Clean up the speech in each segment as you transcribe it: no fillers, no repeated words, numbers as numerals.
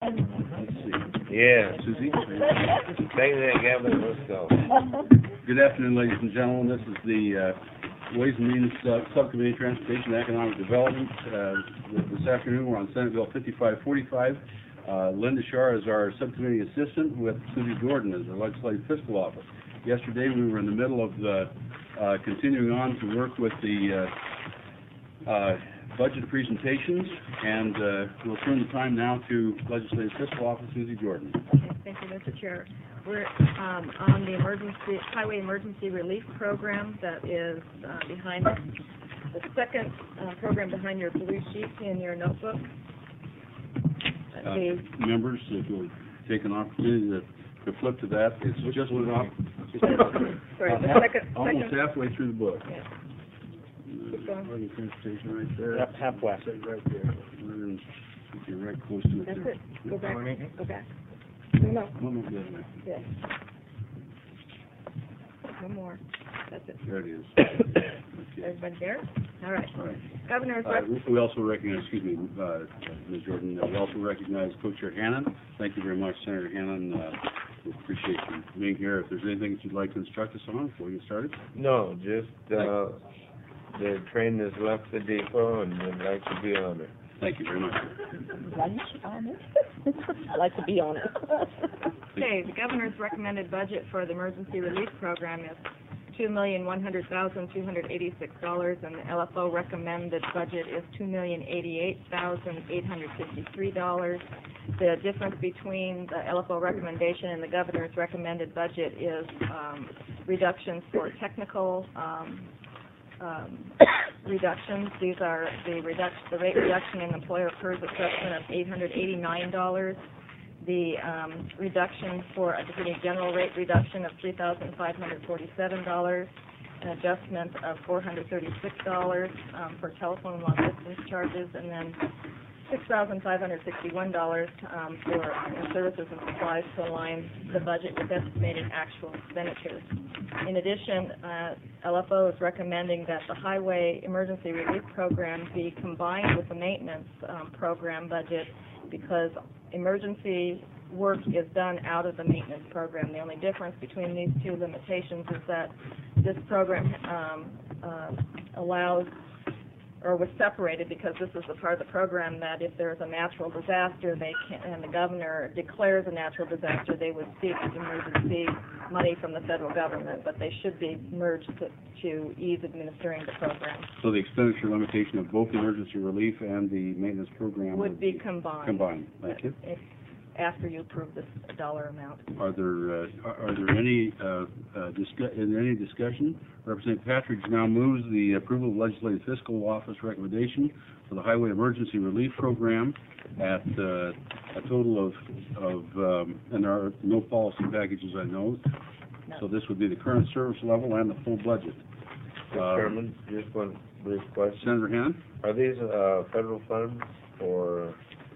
Let's see. Yeah. Susie? Bang that gavel, let's go. Good afternoon, ladies and gentlemen. This is the Ways and Means Subcommittee, Transportation and Economic Development. This afternoon, we're on Senate Bill 5545. Linda Shar is our subcommittee assistant with Susie Jordan as the Legislative Fiscal Office. Yesterday, we were in the middle of continuing on to work with the budget presentations, and we'll turn the time now to Legislative Fiscal Office, Susie Jordan. Okay, thank you, Mr. Chair. We're on the Highway Emergency Relief Program that is behind us. The second program behind your blue sheet in your notebook. Members, if you'll take an opportunity to flip to that, it's just Sorry, the almost halfway through the book. Yeah. Urban transportation right there. Yep, halfway. Right there. You're right close to it. That's there. it. Go back. Go back. No. One more the other way. Yes. One more. That's it. There it is. Everybody there? All right. All right. Governor's We also recognize, excuse me, Ms. Jordan, we also recognize Co-Chair Hannan. Thank you very much, Senator Hannan. We appreciate you being here. If there's anything that you'd like to instruct us on before we get started? No, just the train has left the depot and we'd like to be on it. Thank you very much. Lunch on it? I like to be on it. Okay, the governor's recommended budget for the emergency relief program is $2,100,286, and the LFO recommended budget is $2,088,853. The difference between the LFO recommendation and the governor's recommended budget is reductions for technical reductions. These are the rate reduction in employer PERS assessment of $889, the reduction for a general rate reduction of $3,547, an adjustment of $436 for telephone long distance charges, and then $6,561 for services and supplies to align the budget with estimated actual expenditures. In addition, LFO is recommending that the Highway Emergency Relief Program be combined with the maintenance program budget because emergency work is done out of the maintenance program. The only difference between these two limitations is that this program allows or was separated because this is the part of the program that if there is a natural disaster, and the governor declares a natural disaster, they would seek emergency money from the federal government, but they should be merged to ease administering the program. So the expenditure limitation of both the emergency relief and the maintenance program would be combined. Combined. Thank you. After you approve this dollar amount. Are there any discussion? Representative Patridge now moves the approval of Legislative Fiscal Office recommendation for the Highway Emergency Relief Program at a total of and there are no policy packages, I know. No. So this would be the current service level and the full budget. Mr. Chairman, just one brief question. Senator Hannan? Are these federal funds or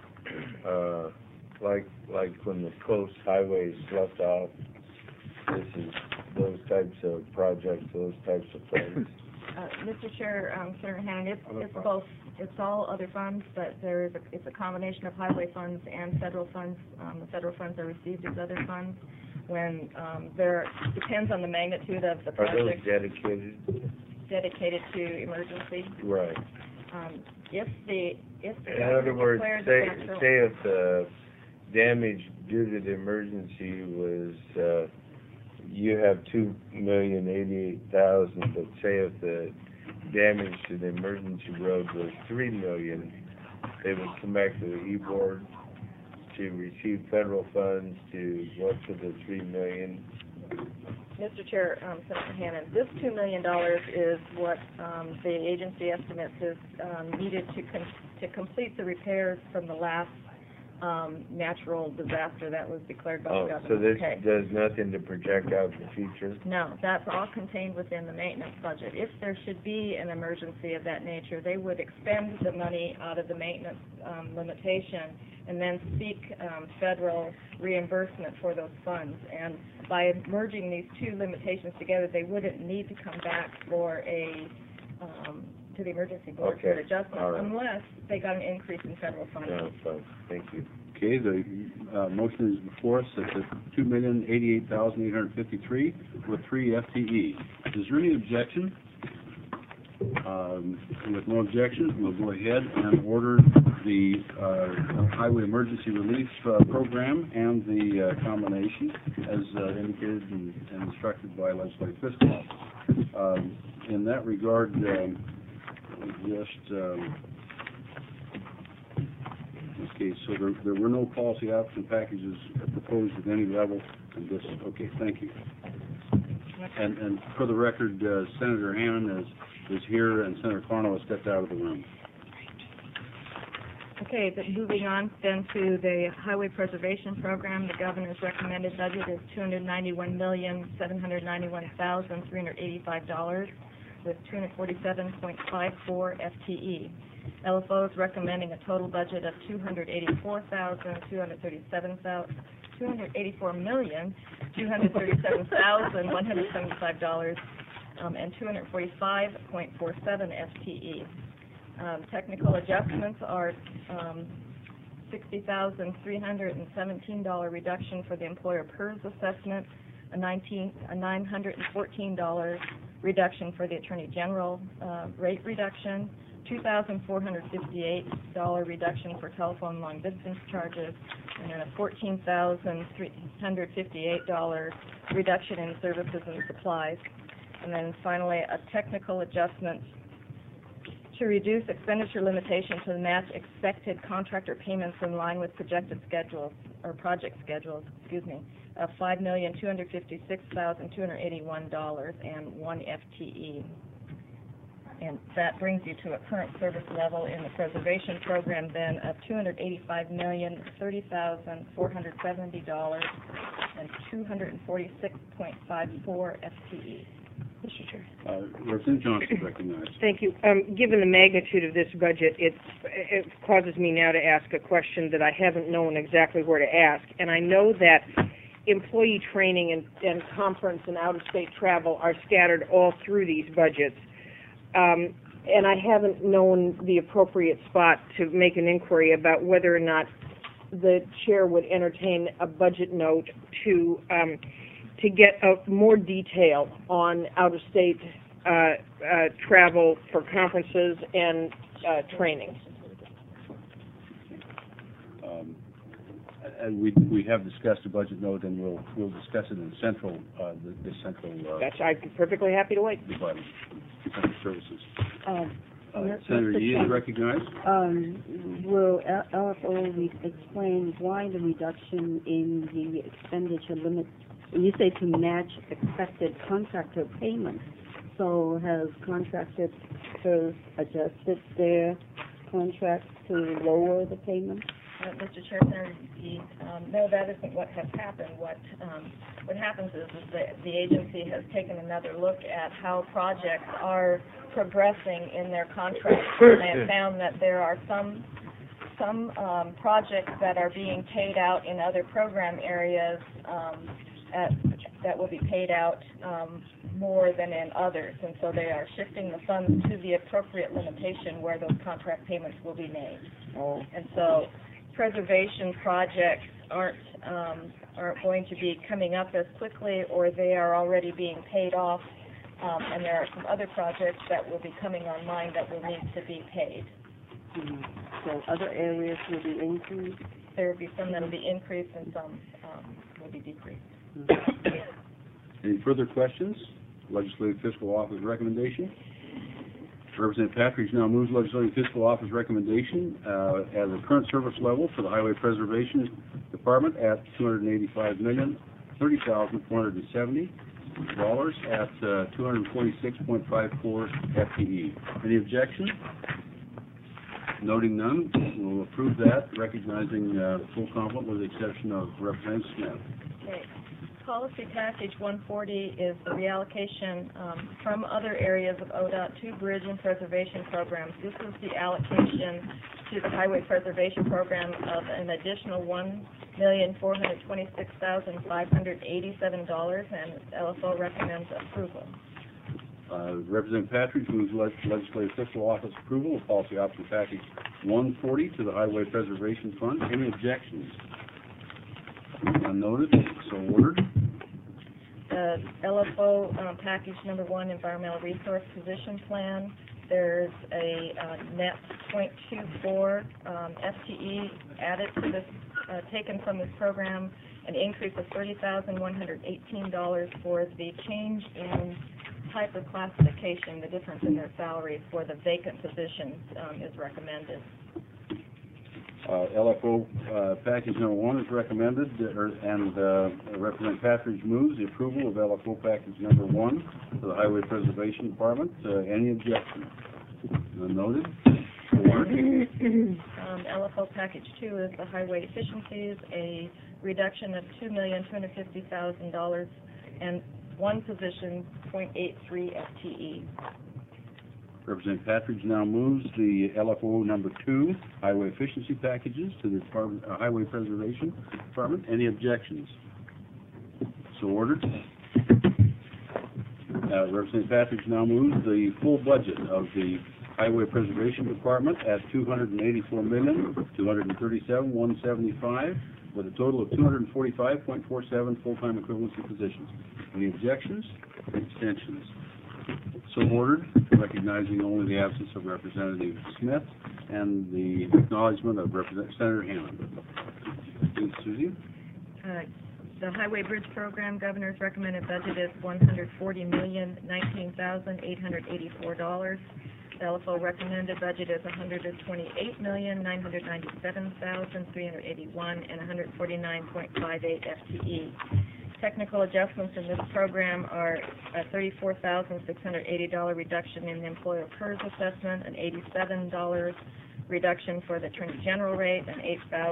like when the coast highways left off, this is those types of projects, those types of funds? Mr. Chair, Senator Hannan, it's both. It's all other funds, but it's a combination of highway funds and federal funds. The federal funds are received as other funds. When depends on the magnitude of the project. Are those dedicated? Dedicated to emergency. Right. In other words, say if the damage due to the emergency was you have $2,088,000, but say if the damage to the emergency road was $3 million, they would come back to the E-Board to receive federal funds to go up to the $3 million. Mr. Chair, Senator Hannan, this $2 million is what the agency estimates is needed to complete the repairs from the last natural disaster that was declared by the government. So this does nothing to project out the future? No, that's all contained within the maintenance budget. If there should be an emergency of that nature, they would expend the money out of the maintenance limitation and then seek federal reimbursement for those funds. And by merging these two limitations together, they wouldn't need to come back for to the emergency board for an adjustment unless they got an increase in federal funding. No, fine. Thank you. Okay, the motion is before us at the $2,088,853 with 3 FTE. Is there any objection? With no objections, we'll go ahead and order the Highway Emergency Relief Program and the combination as indicated and instructed by Legislative Fiscal Office. In that regard, okay, so there were no policy option packages proposed at any level, and this, okay, thank you. And for the record, Senator Hannan is here, and Senator Carno has stepped out of the room. Okay, but moving on then to the Highway Preservation Program, the governor's recommended budget is $291,791,385 with 247.54 FTE. LFO is recommending a total budget of $284,175 and 245.47 FTE. Technical adjustments are $60,317 reduction for the employer PERS assessment, a $914 reduction for the Attorney General rate reduction, $2,458 reduction for telephone long distance charges, and then a $14,358 reduction in services and supplies. And then finally, a technical adjustment to reduce expenditure limitation to match expected contractor payments in line with projected schedules, or project schedules, of $5,256,281 and 1 FTE. And that brings you to a current service level in the preservation program then of $285,030,470 and 246.54 FTE. Mr. Chair. Representative Johnson recognized. Thank you. Given the magnitude of this budget, it causes me now to ask a question that I haven't known exactly where to ask. And I know that employee training and conference and out-of-state travel are scattered all through these budgets. And I haven't known the appropriate spot to make an inquiry about whether or not the chair would entertain a budget note to get more detail on out-of-state travel for conferences and training. And we have discussed a budget note, and we'll discuss it in the central I'm perfectly happy to wait. Department, Central Services. Senator Yee is recognized. Will LFO explain why the reduction in the expenditure limit? When you say to match expected contractor payments, so has contractors adjusted their contracts to lower the payments? Mr. Chair, Senator Yee, no, that isn't what has happened. What happens is that the agency has taken another look at how projects are progressing in their contracts, and they have found that there are some projects that are being paid out in other program areas that will be paid out more than in others, and so they are shifting the funds to the appropriate limitation where those contract payments will be made. Oh. And so preservation projects aren't going to be coming up as quickly, or they are already being paid off, and there are some other projects that will be coming online that will need to be paid. Mm-hmm. So other areas will be increased? There will be some that will be increased and some will be decreased. Any further questions? Legislative Fiscal Office recommendation. Representative Patridge now moves Legislative Fiscal Office recommendation at the current service level for the Highway Preservation Department at $285,030,470 at 246.54 FTE. Any objection? Noting none, we'll approve that, recognizing full complement with the exception of Representative Smith. Okay. Policy Package 140 is the reallocation from other areas of ODOT to bridge and preservation programs. This is the allocation to the Highway Preservation Program of an additional $1,426,587, and LFO recommends approval. Representative Patridge moves Legislative Fiscal Office approval of Policy Option Package 140 to the Highway Preservation Fund. Any objections? None noted, so ordered. LFO package number 1, environmental resource position plan. There's a net .24 FTE added to this, taken from this program, an increase of $30,118 for the change in type of classification. The difference in their salaries for the vacant positions is recommended. LFO package number 1 is recommended, and Representative Patridge moves the approval of LFO package number 1 to the Highway Preservation Department. Any objections? None noted. LFO package 2 is the highway efficiencies, a reduction of $2,250,000 and one position, .83 FTE. Representative Patridge now moves the LFO number 2 highway efficiency packages to the Department, Highway Preservation Department. Any objections? So ordered. Representative Patridge now moves the full budget of the Highway Preservation Department at $284,237,175, with a total of 245.47 full-time equivalency positions. Any objections? Extensions? So ordered, recognizing only the absence of Representative Smith and the acknowledgement of Senator Hammond. Please, Susie. The Highway Bridge Program Governor's recommended budget is $140,019,884. The LFO recommended budget is $128,997,381 and 149.58 FTE. Technical adjustments in this program are a $34,680 reduction in the employer PERS assessment, an $87 reduction for the Attorney General rate, an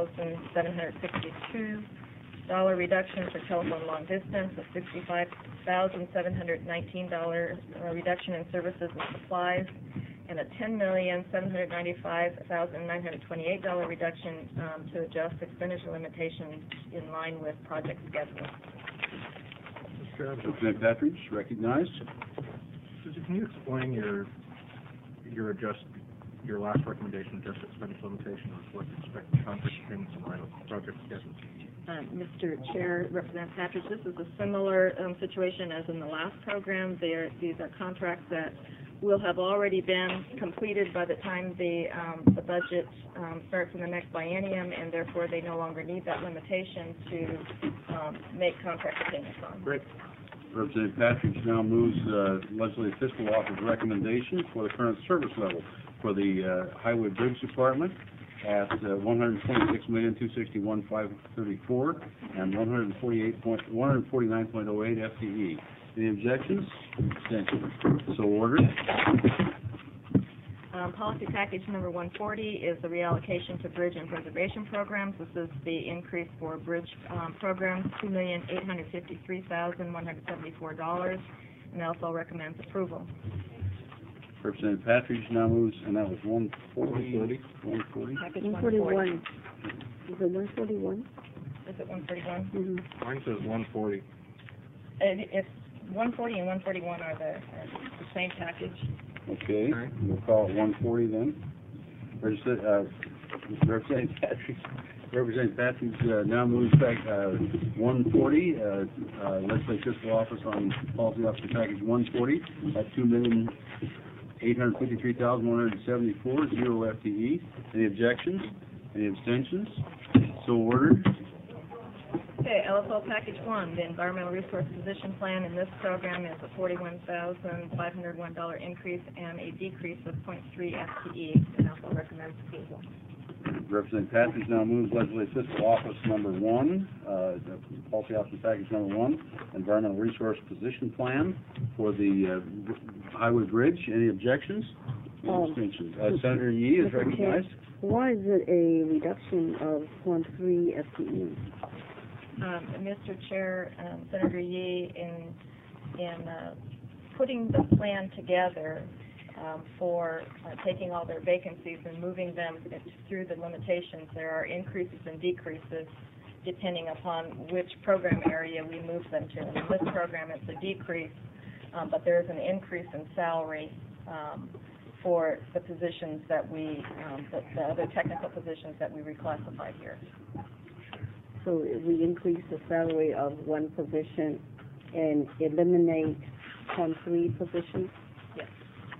$8,762 reduction for telephone long distance, a $65,719 reduction in services and supplies, and a $10,795,928 reduction to adjust expenditure limitations in line with project schedule. Representative Patridge, recognized. Susie, can you explain your last recommendation, adjust expenditure limitation, reflect expected contract payments in line with project schedule? Mr. Chair, Representative Patridge, this is a similar situation as in the last program. These are contracts that will have already been completed by the time the budget starts in the next biennium, and therefore they no longer need that limitation to make contract payments on. Great. Representative Patridge now moves Legislative Fiscal Office recommendation for the current service level for the Highway Bridge Department at $126,261,534 and 149.08 FTE. Any objections? Extensions? So ordered. Policy package number 140 is the reallocation to bridge and preservation programs. This is the increase for bridge programs, $2,853,174, and also recommends approval. Representative Patridge now moves, and that was 140. 140. Package 141. Is it 141? Is it 141? Mm-hmm. Mine says 140. It's 140 and 141 are the same package. Okay, we'll call it 140 then. Representative Patridge now moves back 140, Legislative Fiscal Office on Policy Officer Package 140 at $2,853,174, 0 FTE. Any objections? Any abstentions? So ordered. Okay, LFO Package 1, the Environmental Resource Position Plan in this program is a $41,501 increase and a decrease of 0.3 FTE, and also recommends approval. Representative Patridge now moves Legislative Fiscal Office number 1, Policy Office Package number 1, Environmental Resource Position Plan for the Highway Bridge. Any objections? Any abstentions? Senator Yee is recognized. Why is it a reduction of 0.3 FTE? Mr. Chair, Senator Yee, in putting the plan together for taking all their vacancies and moving them through the limitations, there are increases and decreases depending upon which program area we move them to. In this program, it's a decrease, but there's an increase in salary for the positions that we, the other technical positions that we reclassified here. So we increase the salary of one position and eliminate from 3 positions? Yes.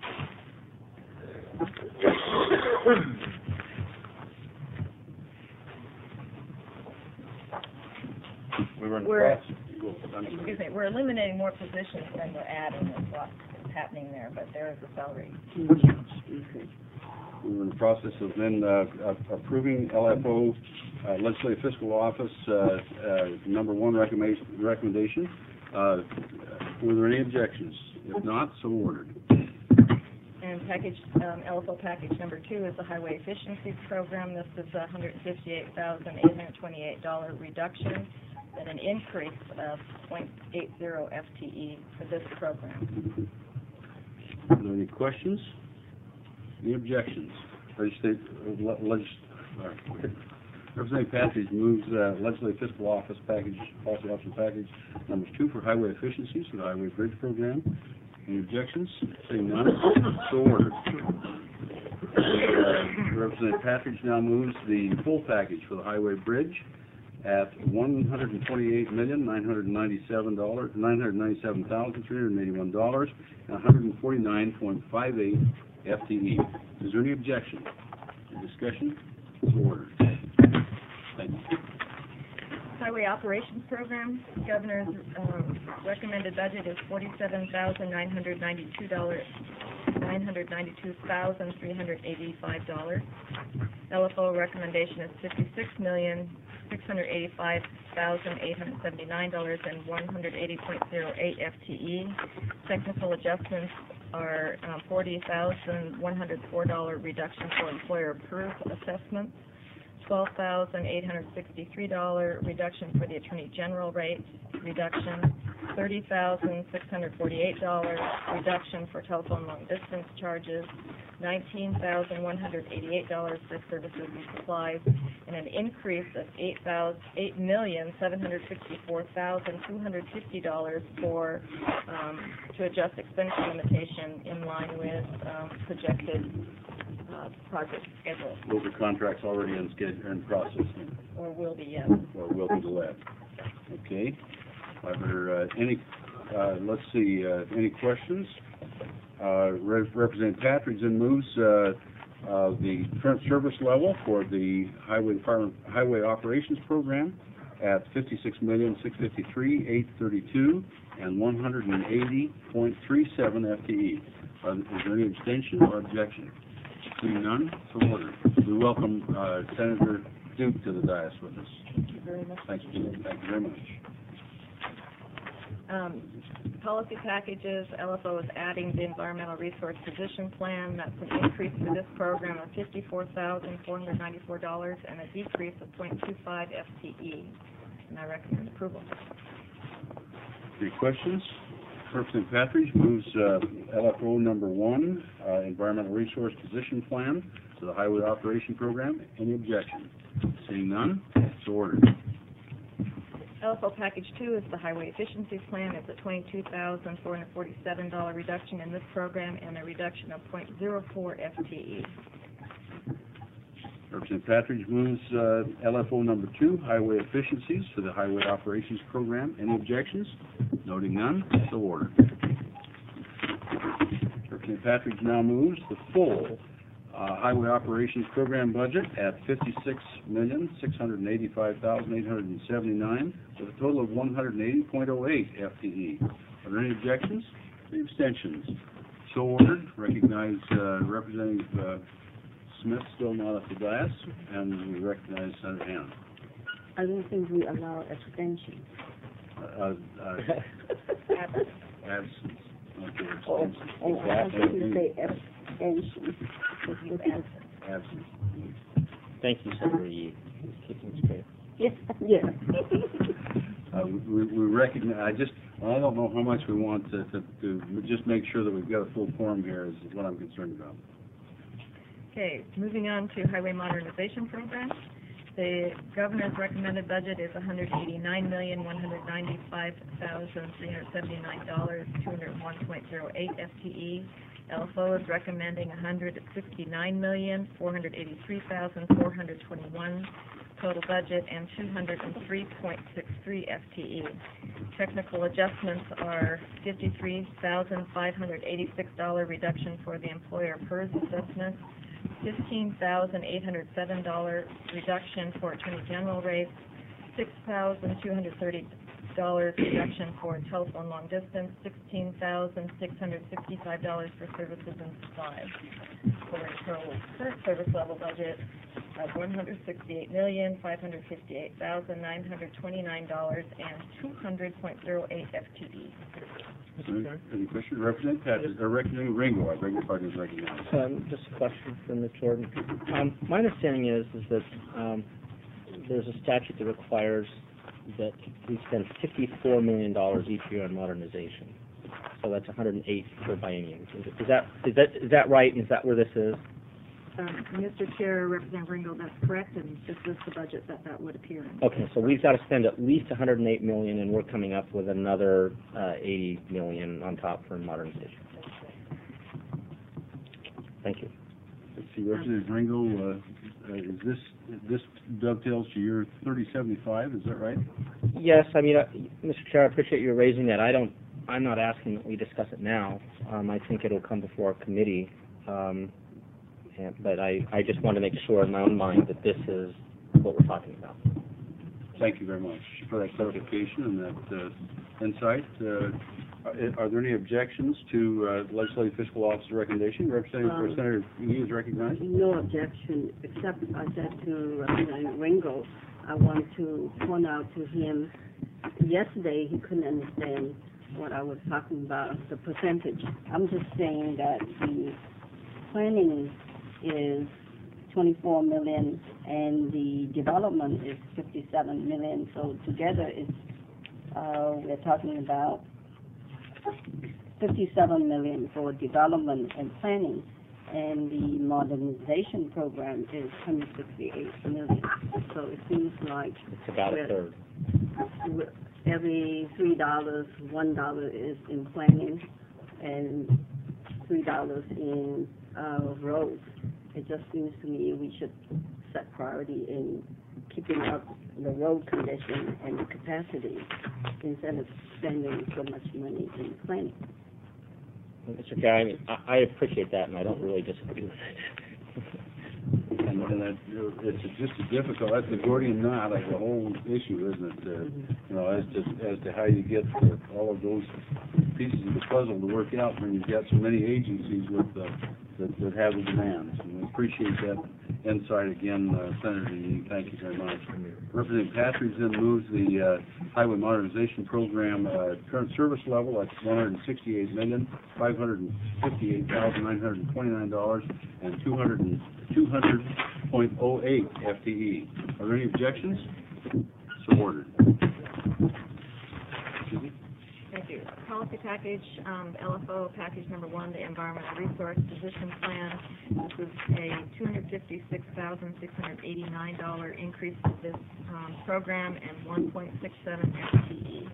We were in the We're- process. I'm sorry. Excuse me, we're eliminating more positions than we're adding, is what's happening there, but there is a salary. Okay. We were in the process of then approving LFO, Legislative Fiscal Office, number 1 recommendation. Were there any objections? If not, so ordered. And package, LFO package number 2 is the Highway Efficiency Program. This is a $158,828 reduction and an increase of 0.80 FTE for this program. Are there any questions? Any objections? Representative Patridge moves Legislative Fiscal Office package, policy option package numbers 2 for highway efficiencies for the Highway Bridge Program. Any objections? Seeing none, so ordered. Representative Patridge now moves the full package for the Highway Bridge at $997,381 and 149.58 FTE. Is there any objection? Any discussion? So ordered. Thank you. Highway Operations Program, Governor's recommended budget is $992,385. LFO recommendation is $56,685,879 and 180.08 FTE. Technical adjustments are $40,104 reduction for employer-approved assessments, $12,863 reduction for the Attorney General rate reduction, $30,648 reduction for telephone long-distance charges, $19,188 for services and supplies, and an increase of $8,764,250 for to adjust expenditure limitation in line with projected project schedule, Those are contracts already in process, or will be, yes. or will be delayed. Okay. Are there any, let's see, any questions? Representative Patridge then moves the current service level for the Highway Department Highway Operations Program at $56,653,832 and 180.37 FTE. Is there any abstention or objection? Seeing none, so ordered. We welcome Senator Duke to the dais with us. Thank you very much. Thank you. Thank you very much. Policy packages, LFO is adding the Environmental Resource Position Plan. That's an increase for this program of $54,494 and a decrease of 0.25 FTE. And I recommend approval. Any questions? Representative Patridge moves LFO number 1, Environmental Resource Position Plan to the Highway Operation Program. Any objection? Seeing none, so ordered. LFO Package 2 is the Highway Efficiency Plan. It's a $22,447 reduction in this program and a reduction of 0.04 FTE. Representative Patridge moves LFO number 2, Highway Efficiencies for the Highway Operations Program. Any objections? Noting none, so ordered. Representative Patridge now moves the full Highway Operations Program budget at $56,685,879 with a total of 180.08 FTE. Are there any objections? Any abstentions? So ordered. Recognize Representative Smith still not at the dais, and we recognize Senator Hanna. I don't think we allow abstention. Absence. Okay, Oh, I think you say abstention. absence. Thank you, Senator Yee. Keeping straight. Yes, yes. We recognize, I don't know how much we want to just make sure that we've got a full quorum here is what I'm concerned about. Okay, moving on to Highway Modernization Program. The governor's recommended budget is $189,195,379, 201.08 FTE. LFO is recommending $169,483,421 total budget and 203.63 FTE. Technical adjustments are $53,586 reduction for the employer PERS assessment, $15,807 reduction for Attorney General rates, $6,230 reduction for telephone long distance, $16,665 for services and supplies, for a total current service level budget of $168,558,929 and 200.08 FTE. Any questions? Representative Patrick, Representative Ringo, I beg your pardon, is recognized. Just a question for Ms. Jordan. My understanding is that there's a statute that requires that we spend $54 million each year on modernization. So that's 108 per biennium. Is that right? And is that where this is? Mr. Chair, Representative Ringo, that's correct, and this is the budget that would appear in. Okay, so we've got to spend at least 108 million, and we're coming up with another 80 million on top for modernization. Thank you. Let's see, Representative Ringo, this dovetails to your 3075, is that right? Yes, I mean, Mr. Chair, I appreciate you raising that. I'm not asking that we discuss it now. I think it'll come before our committee. But I just want to make sure in my own mind that this is what we're talking about. Thank you very much for that clarification and that insight. Are there any objections to Legislative Fiscal Officer recommendation? Representative Yee is recognized. No objection, except I said to Representative Ringo, I want to point out to him, yesterday he couldn't understand what I was talking about, the percentage. I'm just saying that the planning is 24 million and the development is 57 million. So together it's we're talking about 57 million for development and planning, and the modernization program is 168 million. So it seems like it's about a third. Every $3, $1 is in planning and $3 in roads. It just seems to me we should set priority in keeping up the road condition and the capacity instead of spending so much money in planning. Mr. Chair, I mean, I appreciate that, and I don't really disagree with it. And that, it's just a difficult, that's the Gordian knot of the whole issue, isn't it? You know, as to how you get all of those pieces of the puzzle to work out when you've got so many agencies with that have the demands. And we appreciate that insight again, Senator Yee. Thank you very much. Representative Patridge then moves the Highway Modernization Program current service level at $168,558,929 and 200.08 FTE. Are there any objections? So ordered. Thank you. Policy package, LFO package number 1, the environmental resource position plan. This is a $256,689 increase to this program and 1.67 FTE.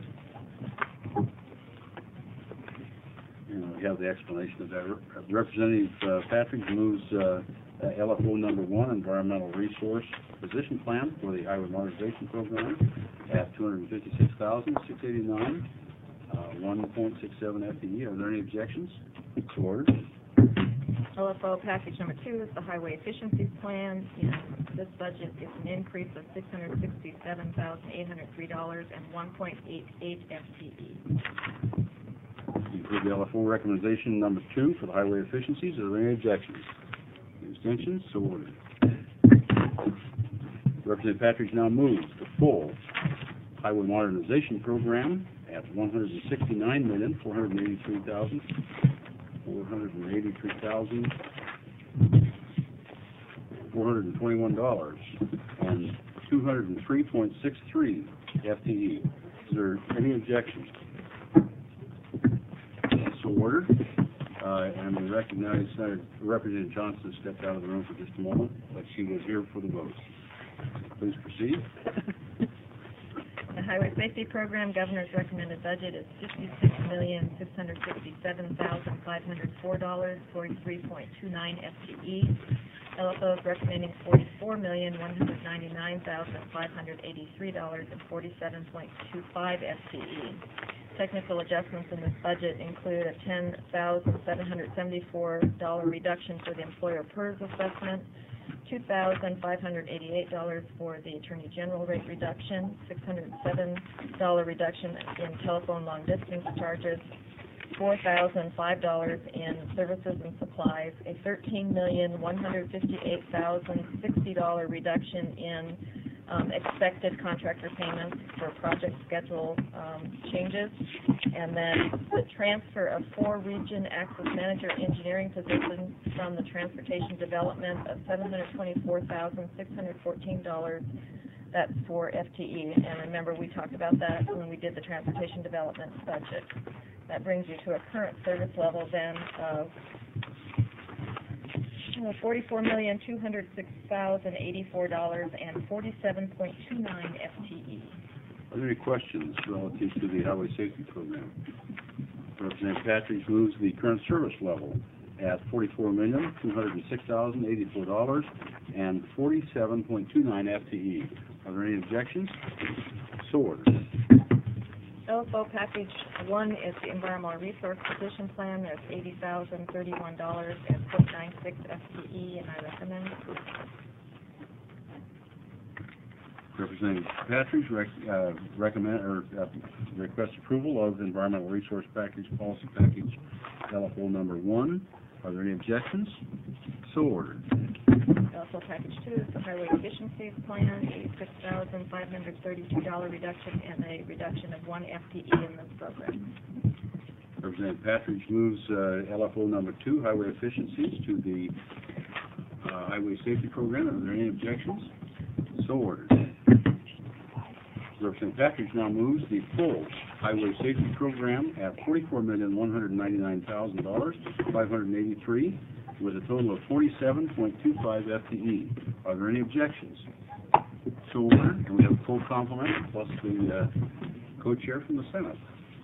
And we have the explanation of that. Representative Patrick moves LFO number 1, environmental resource position plan for the Highway Modernization Program at $256,689. 1.67 FTE. Are there any objections? So ordered. LFO package number 2 is the highway efficiencies plan. This budget is an increase of $667,803 and 1.88 FTE. You've heard the LFO recommendation number 2 for the highway efficiencies. Are there any objections? Any abstentions? So ordered. Representative Patrick now moves the full highway modernization program at $169,483,421 and 203.63 FTE. Is there any objections? So ordered. And we recognize Representative Johnson stepped out of the room for just a moment, but she was here for the vote. please proceed. The Highway Safety Program Governor's recommended budget is $56,667,504, 43.29 FTE. LFO is recommending $44,199,583 and 47.25 FTE. Technical adjustments in this budget include a $10,774 reduction for the employer PERS assessment, $2,588 for the Attorney General rate reduction, $607 reduction in telephone long distance charges, $4,005 in services and supplies, a $13,158,060 reduction in expected contractor payments for project schedule changes, and then the transfer of 4 region access manager engineering positions from the transportation development of $724,614. That's for FTE, and remember we talked about that when we did the transportation development budget. That brings you to a current service level then of $44,206,084 and 47.29 FTE. Are there any questions relative to the Highway Safety Program? Representative Patridge moves the current service level at $44,206,084 and 47.29 FTE. Are there any objections? So ordered. LFO Package 1 is the Environmental Resource Position Plan. There's $80,031 at 0.96 FTE, and I recommend approval. Representative Patridge requests approval of the Environmental Resource Package, Policy Package LFO number 1. Are there any objections? So ordered. LFO Package 2 is the Highway Efficiencies Plan, $86,532 reduction and a reduction of 1 FTE in this program. Representative Patridge moves LFO number 2, Highway Efficiencies, to the Highway Safety Program. Are there any objections? So ordered. Representative Patridge now moves the full Highway Safety Program at $44,199,583 with a total of 47.25 FTE. Are there any objections? So ordered, and we have a full complement plus the co-chair from the Senate.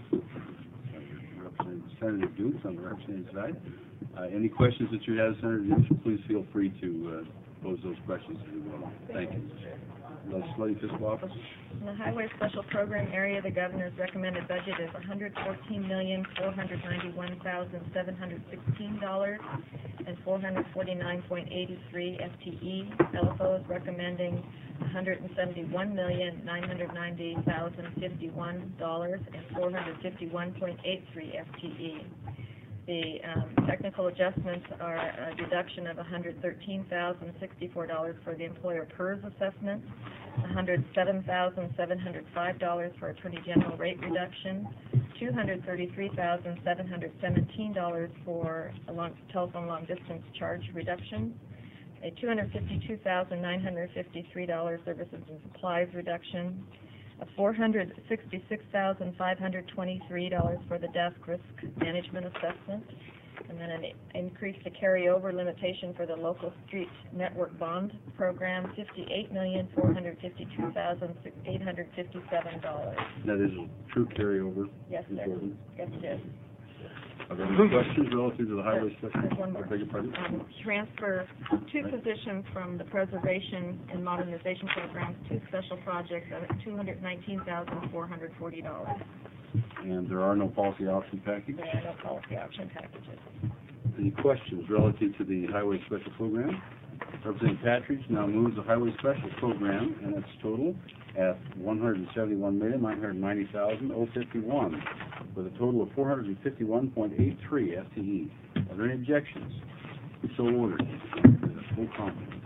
Senator Dukes on the representative side. Any questions that you have, Senator Dukes, please feel free to pose those questions as well. Thank you. Legislative Fiscal Office. In the Highway Special Program area, the Governor's recommended budget is $114,491,716 and 449.83 FTE. LFO is recommending $171,990,051 and 451.83 FTE. The technical adjustments are a deduction of $113,064 for the employer PERS assessment, $107,705 for Attorney General rate reduction, $233,717 for telephone long distance charge reduction, a $252,953 services and supplies reduction, a $466,523 for the desk risk management assessment, and then an increase to carryover limitation for the local street network bond program, $58,452,857. That is a true carryover. Yes, sir. Yes, it is. Are there any questions relative to the Highway Special? There's one more. Transfer 2 positions from the Preservation and Modernization Programs to special projects at $219,440. And there are no policy option packages? There are no policy option packages. Any questions relative to the Highway Special Program? Representative Patridge now moves the Highway Special Program and its total at $171,990,051 with a total of 451.83 FTE. Are there any objections? So ordered. Full complement.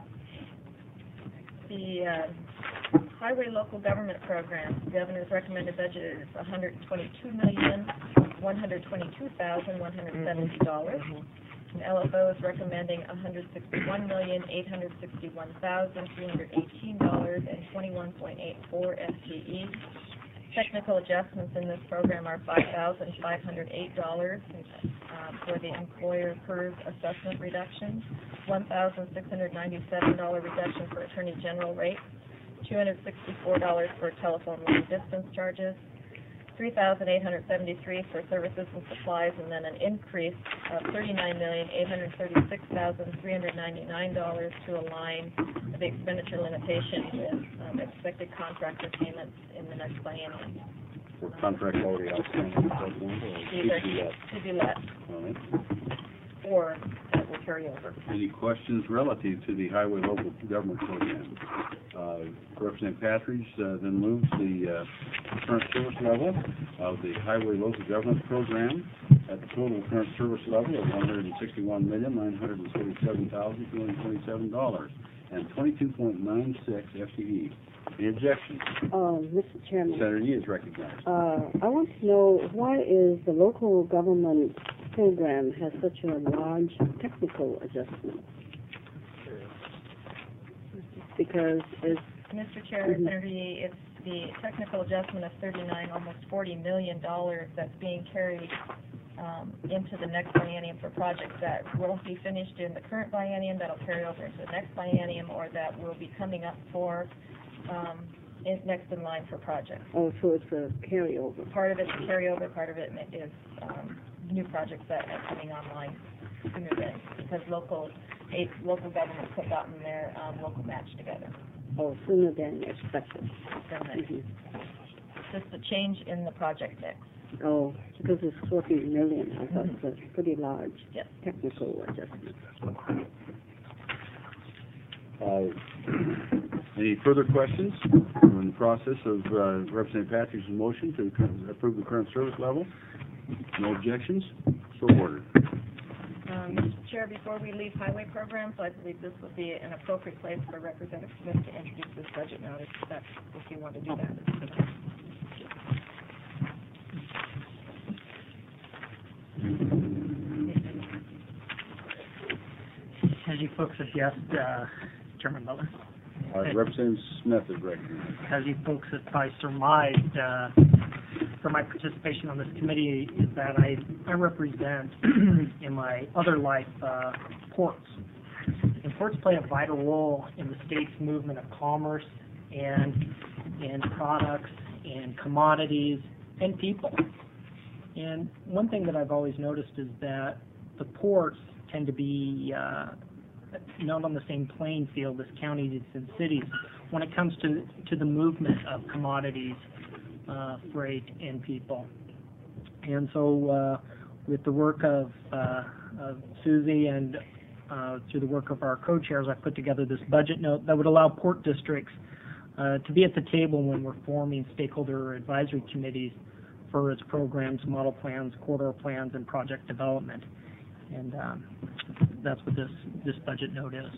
The Highway Local Government Program, the Governor's recommended budget is $122,122,170. And LFO is recommending $161,861,318 and 21.84 FTE. Technical adjustments in this program are $5,508 for the employer PERS assessment reduction, $1,697 reduction for Attorney General rate, $264 for telephone long distance charges, $3,873 for services and supplies, and then an increase of $39,836,399 to align the expenditure limitation with expected contractor payments in the next biennium. For contract already outstanding, for example, or Either to be let? to be let, All right. or that will carry over. Any questions relative to the Highway Local Government Program? Representative Patridge then moves the current service level of the Highway Local Government Program at the total current service level of $161,947,227 and 22.96 FTE. Any objections? Mr. Chairman, Senator Yee is recognized. I want to know why is the local government program has such a large technical adjustment? Because it's Mr. Chair, Senator Yee, it's the technical adjustment of almost $40 million that's being carried into the next biennium for projects that won't be finished in the current biennium, that'll carry over into the next biennium, or that will be coming up for next in line for projects. oh, so it's a carryover. Part of it's carryover, part of it is new projects that are coming online sooner than, because local governments have gotten their local match together. Oh, sooner than expected. Just a change in the project mix. Oh, because it's 40 million. I thought it was a pretty large Yes. technical adjustment. Any further questions in the process of Representative Patridge's motion to approve the current service level? No objections? So ordered. Mr. Chair, before we leave highway programs, I believe this would be an appropriate place for Representative Smith to introduce this budget notice, if you want to do that. As you folks have guessed, Chairman Butler, Representative Smith is recognized. as you folks have probably surmised from my participation on this committee, is that I represent in my other life ports. And ports play a vital role in the state's movement of commerce and in products and commodities and people. And one thing that I've always noticed is that the ports tend to be not on the same playing field as counties and cities when it comes to the movement of commodities, freight, and people. And so with the work of Susie and through the work of our co-chairs, I put together this budget note that would allow port districts to be at the table when we're forming stakeholder advisory committees for its programs, model plans, corridor plans, and project development. And that's what this budget note is.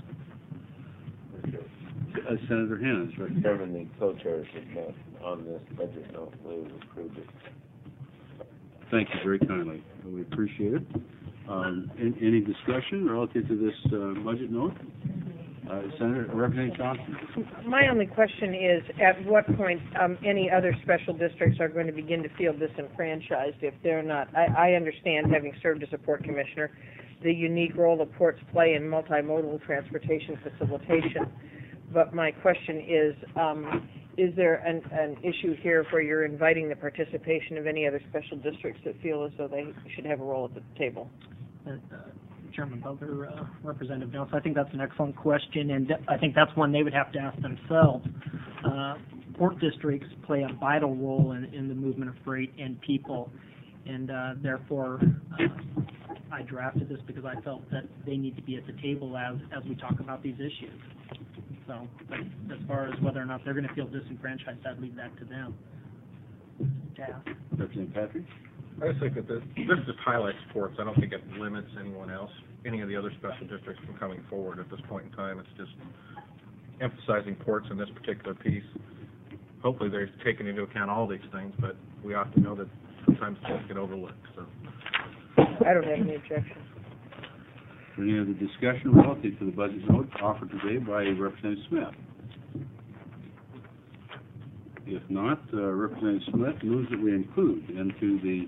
Senator Hannan is recognized. Chairman, the co-chairs have met on this budget note. They've approved it. Thank you very kindly. We appreciate it. Any discussion relative to this budget note? Senator Representative Johnson. My only question is, at what point any other special districts are going to begin to feel disenfranchised if they're not? I understand, having served as a port commissioner, the unique role the ports play in multimodal transportation facilitation. But my question is there an issue here where you're inviting the participation of any other special districts that feel as though they should have a role at the table? Chairman Butler, Representative Nelson, I think that's an excellent question, and I think that's one they would have to ask themselves. Port districts play a vital role in the movement of freight and people, and therefore I drafted this because I felt that they need to be at the table as we talk about these issues. So, but as far as whether or not they're going to feel disenfranchised, I'd leave that to them to ask. Representative Patrick. I just think that this just highlights ports. I don't think it limits anyone else, any of the other special districts from coming forward at this point in time. It's just emphasizing ports in this particular piece. Hopefully they're taking into account all these things, but we ought to know that sometimes things get overlooked. So I don't have any objection. Any other discussion relative to the budget note offered today by Representative Smith? If not, Representative Smith moves that we include into the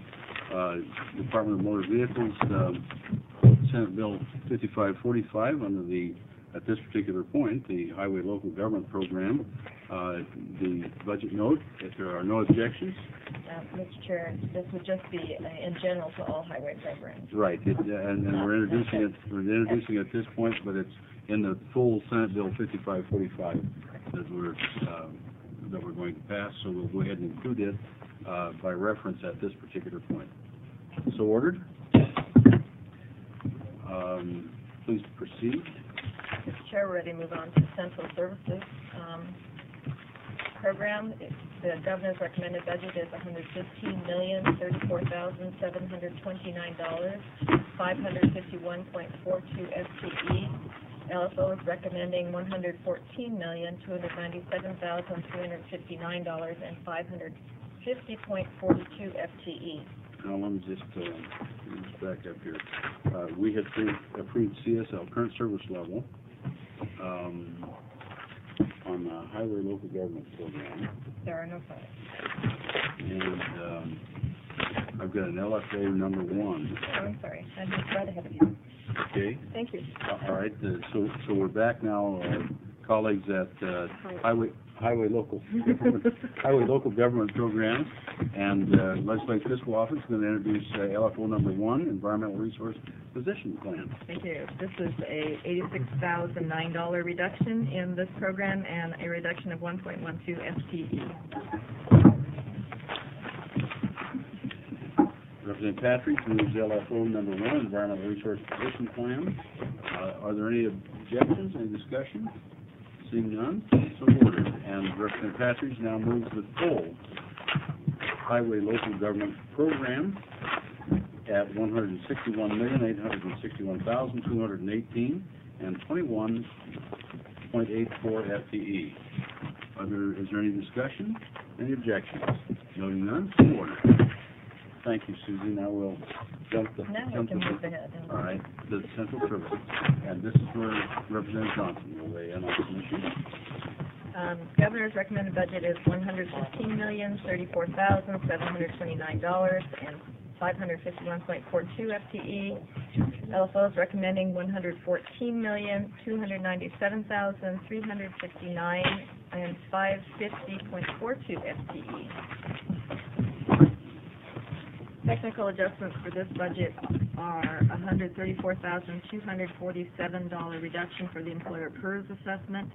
Department of Motor Vehicles Senate Bill 5545 under the At this particular point, the Highway Local Government Program, the budget note, if there are no objections. Mr. Chair, this would just be in general to all highway programs. Right, and we're introducing it. We're introducing it at this point, but it's in the full Senate Bill 5545 that we're going to pass. So we'll go ahead and include it by reference at this particular point. So ordered. Please proceed. Mr. Chair, we're ready to move on to Central Services program. The governor's recommended budget is $115,034,729, 551.42 FTE. LFO is recommending $114,297,359 and 550.42 FTE. Now, let me just back up here. We had approved CSL, current service level, on the Highway Local Government Program. There are no funds. And I've got an LFO number 1. Oh, I'm sorry. I'm just right ahead of you. Okay. Thank you. All right. So we're back now, colleagues at Highway Local Government Program, and Legislative Fiscal Office is going to introduce LFO number 1, Environmental Resource Position Plan. Thank you. This is a $86,009 reduction in this program and a reduction of 1.12 FTE. Representative Patrick moves LFO number 1, Environmental Resource Position Plan. Are there any objections, any discussion? Seeing none, so ordered. And Representative Patrick now moves the full Highway Local Government Program at $161,861,218 and 21.84 FTE. Is there any discussion? Any objections? Noting none, so ordered. Thank you, Susie. Now we'll jump to all right, the Central Services. And this is where Representative Johnson will weigh in on some issues. Governor's recommended budget is $115,034,729 and 551.42 FTE. LFO is recommending $114,297,359 and 550.42 FTE. Technical adjustments for this budget are $134,247 reduction for the employer PERS assessment,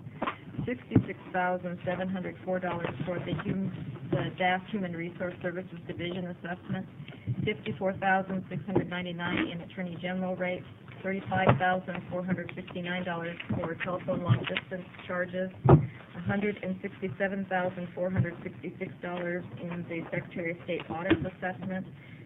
$66,704 for the DAS Human Resource Services Division assessment, $54,699 in Attorney General rates, $35,469 for telephone long distance charges, $167,466 in the Secretary of State audit assessment,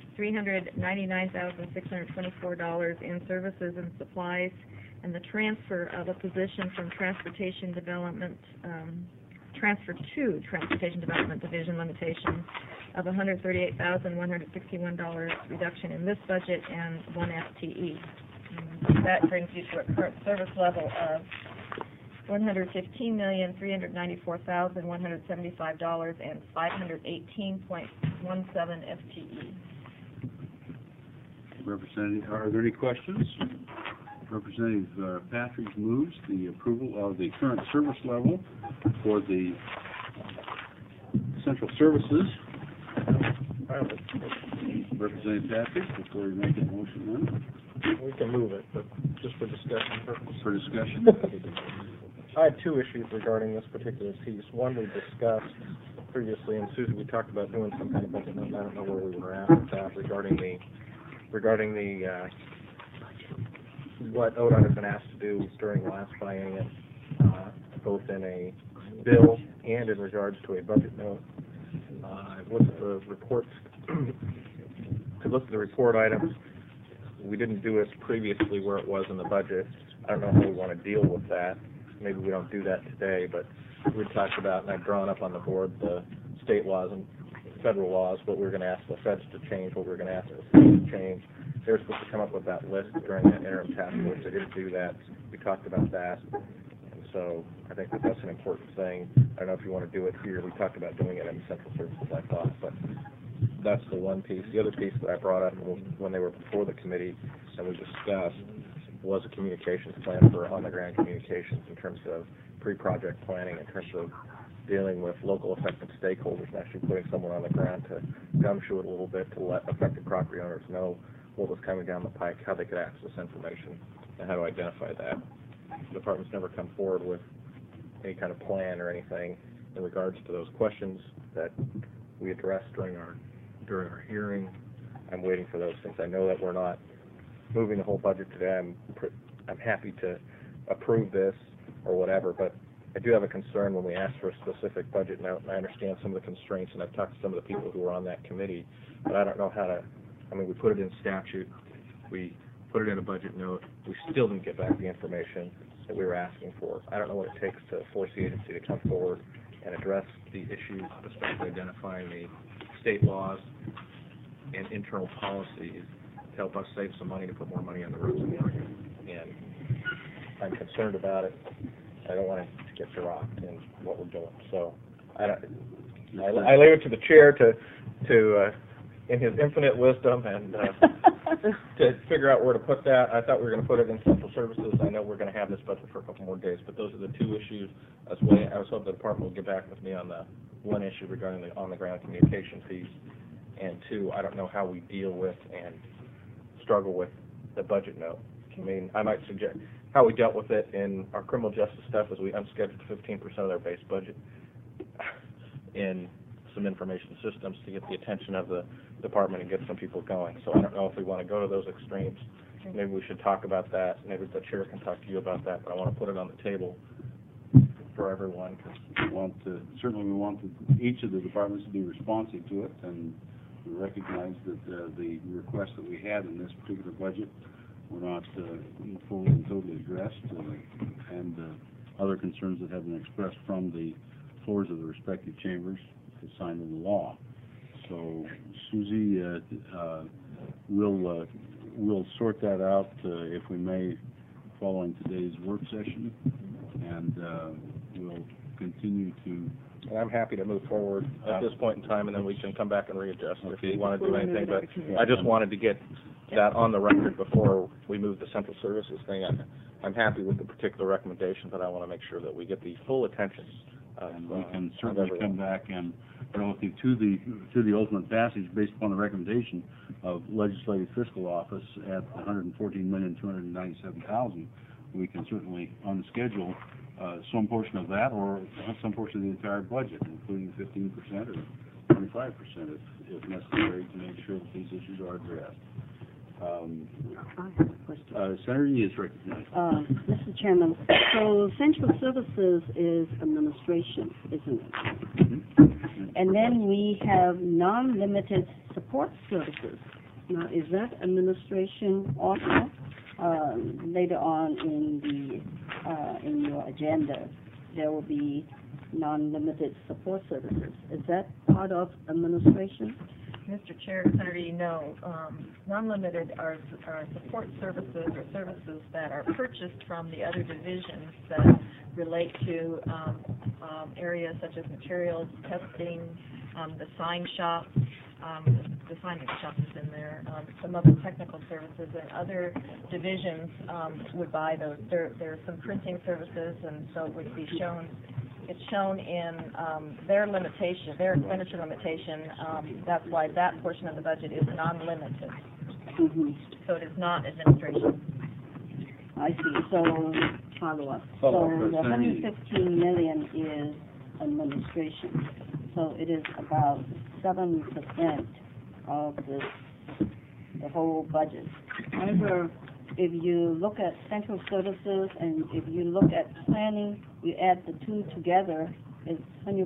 $399,624 in services and supplies, and the transfer of a position from Transportation Development, transfer to Transportation Development Division limitation of $138,161 reduction in this budget and 1 FTE. That brings you to a current service level of $115,394,175 and 518.17 FTE. Representative, are there any questions? Representative Patrick moves the approval of the current service level for the Central Services. Representative Patrick, before we make a motion then. We can move it, but just for discussion purposes. For discussion? I have two issues regarding this particular piece. One we discussed previously, and Susan, we talked about doing some kind of budget note. I don't know where we were at with that regarding the what ODOT has been asked to do during the last biennium, both in a bill and in regards to a budget note. I've looked at the reports. I've looked at the report items. We didn't do it previously where it was in the budget. I don't know how we want to deal with that. Maybe we don't do that today, but we talked about, and I've drawn up on the board the state laws and federal laws, what we're going to ask the feds to change, what we're going to ask the states to change. They were supposed to come up with that list during that interim task force. They didn't do that. We talked about that. And so I think that that's an important thing. I don't know if you want to do it here. We talked about doing it in Central Services, I thought, but that's the one piece. The other piece that I brought up when they were before the committee and we discussed was a communications plan for on-the-ground communications in terms of pre-project planning, in terms of dealing with local affected stakeholders, and actually putting someone on the ground to gumshoe it a little bit to let affected property owners know what was coming down the pike, how they could access information, and how to identify that. The department's never come forward with any kind of plan or anything in regards to those questions that we addressed during our hearing. I'm waiting for those things. I know that we're not moving the whole budget today. I'm happy to approve this or whatever, but I do have a concern when we ask for a specific budget note, and I understand some of the constraints, and I've talked to some of the people who were on that committee, but I don't know how to, I mean, we put it in statute, we put it in a budget note, we still didn't get back the information that we were asking for. I don't know what it takes to force the agency to come forward and address the issues, especially identifying the state laws and internal policies to help us save some money to put more money on the roads in the area. And I'm concerned about it. I don't want it to get dropped in what we're doing. So I leave it to the chair to in his infinite wisdom and to figure out where to put that. I thought we were going to put it in central services. I know we're going to have this budget for a couple more days, but those are the two issues. I was hoping the department would get back with me on the one issue regarding the on-the-ground communication piece, and two, I don't know how we deal with and struggle with the budget note. I mean, I might suggest how we dealt with it in our criminal justice stuff is we unscheduled 15% of their base budget in some information systems to get the attention of the department and get some people going. So I don't know if we want to go to those extremes. Maybe we should talk about that. Maybe the chair can talk to you about that, but I want to put it on the table for everyone. Certainly we want each of the departments to be responsive to it, and we recognize that the requests that we had in this particular budget were not fully and totally addressed, and other concerns that have been expressed from the floors of the respective chambers assigned in the law. So Susie, we'll sort that out, if we may, following today's work session, and we'll continue to. And I'm happy to move forward at this point in time, and then we can come back and readjust if you want to do anything. But I just wanted to get that on the record before we move the central services thing. I'm happy with the particular recommendation, but I want to make sure that we get the full attention. And we can certainly come back and relative to the ultimate passage based upon the recommendation of Legislative Fiscal Office at $114,297,000. We can certainly unschedule some portion of that or some portion of the entire budget, including 15% or 25% if necessary, to make sure that these issues are addressed. I have a question. Senator Yee is recognized. Mr. Chairman, so Central Services is administration, isn't it? Mm-hmm. And then we have non-limited support services. Now, is that administration also? Later on in your agenda, there will be non-limited support services. Is that part of administration? Mr. Chair, Senator, you know, non-limited are support services or services that are purchased from the other divisions that relate to areas such as materials, testing, the sign shop. The signing shop is in there. Some other technical services, and other divisions would buy those. There are some printing services, and so it would be shown. It's shown in their limitation, their expenditure limitation. That's why that portion of the budget is non-limited. Mm-hmm. So it is not administration. I see. So follow up. So the 115 million is administration. So it is about 7% of the whole budget. However, if you look at central services and if you look at planning, you add the two together, it's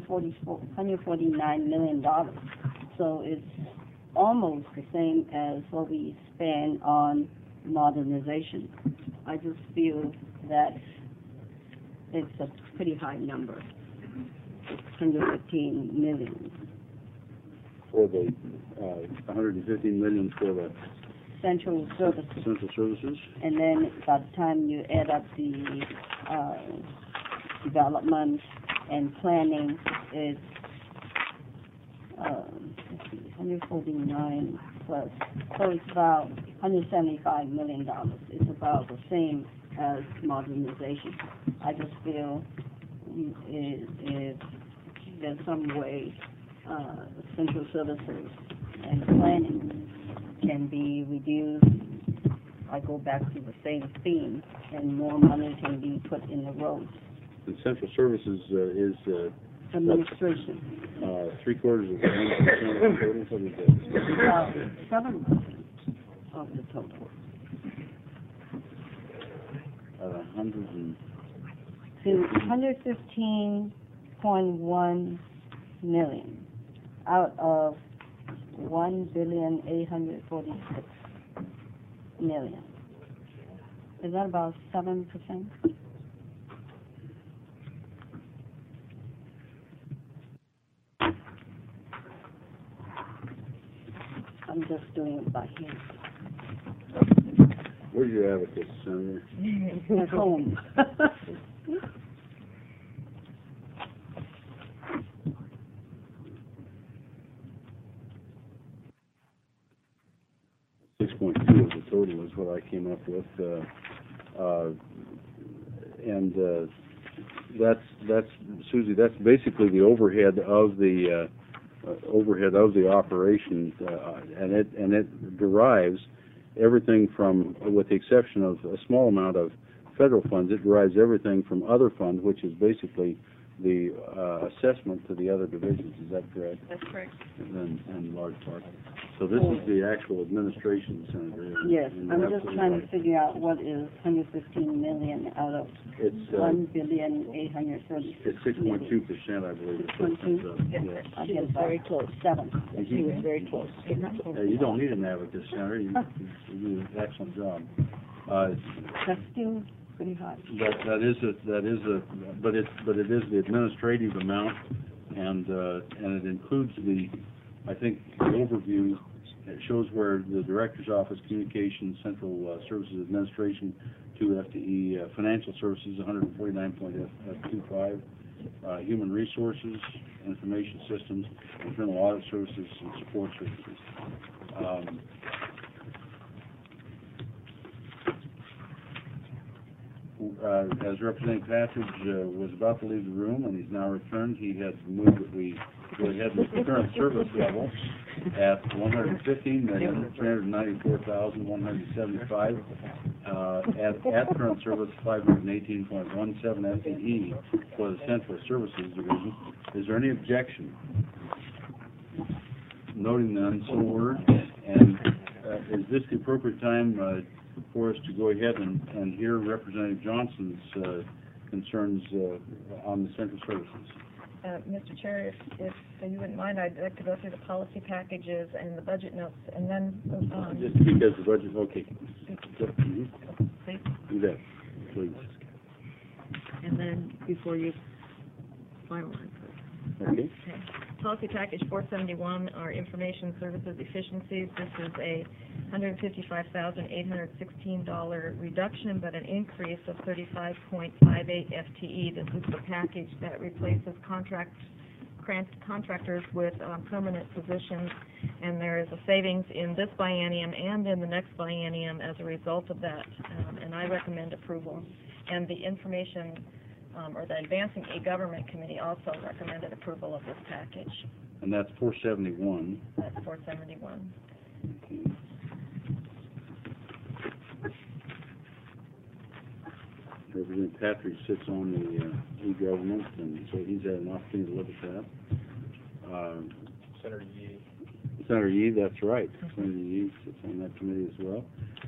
$149 million. So it's almost the same as what we spend on modernization. I just feel that it's a pretty high number, 115 million. For the 115 million for the Central services. Central services. And then by the time you add up the development and planning, it's 149 plus. So it's about $175 million. It's a about the same as modernization. I just feel if there's some way, central services and planning can be reduced. I go back to the same theme, and more money can be put in the roads. The central services is Administration. 3/4 of the total. What is that? 7% of the total. 115.1 million out of 1,846,000,000. Is that about 7%? I'm just doing it by hand. Where's your advocate, Senator? At home. $6.2 of the total is what I came up with, and that's Susie. That's basically the overhead of the operation, and it derives everything from, with the exception of a small amount of federal funds, it derives everything from other funds, which is basically the assessment to the other divisions. Is that correct? That's correct. In large part. So this is the actual administration, Senator. Yes, And I'm that's just what trying I- to figure out what is 115 million out of It's 1,836,000,000. it's 6.2%, I believe. 6.2? Yes. I She guess was very close. 7. She was very close. You don't need an advocate, Senator. You do an excellent job. That's still pretty high. But it is the administrative amount, and it includes I think the overview. It shows where the Director's Office, Communications, Central Services Administration, 2 FTE, Financial Services, 149.25, Human Resources, Information Systems, Internal Audit Services, and Support Services. As Representative Patridge was about to leave the room, and he's now returned, he had moved that we go ahead with the current service level at $115,394,175. At current service, 518.17 FTE for the Central Services Division. Is there any objection? Noting none, so ordered. And is this the appropriate time for us to go ahead and hear Representative Johnson's concerns on the Central Services? Mr. Chair, if you wouldn't mind, I'd like to go through the policy packages and the budget notes, and then move on. Just because the budget, okay. Please. Do that, please. And then before you finalize. Okay. Policy package 471 are information services efficiencies. This is a $155,816 reduction, but an increase of 35.58 FTE. This is the package that replaces contractors with permanent positions, and there is a savings in this biennium and in the next biennium as a result of that, and I recommend approval. And the information or the Advancing E-Government Committee also recommended approval of this package. And that's 471. That's 471. Okay. Representative Patrick sits on the E-Government, and so he's had an opportunity to look at that. Senator Yee. Senator Yee, that's right. Senator Yee sits on that committee as well.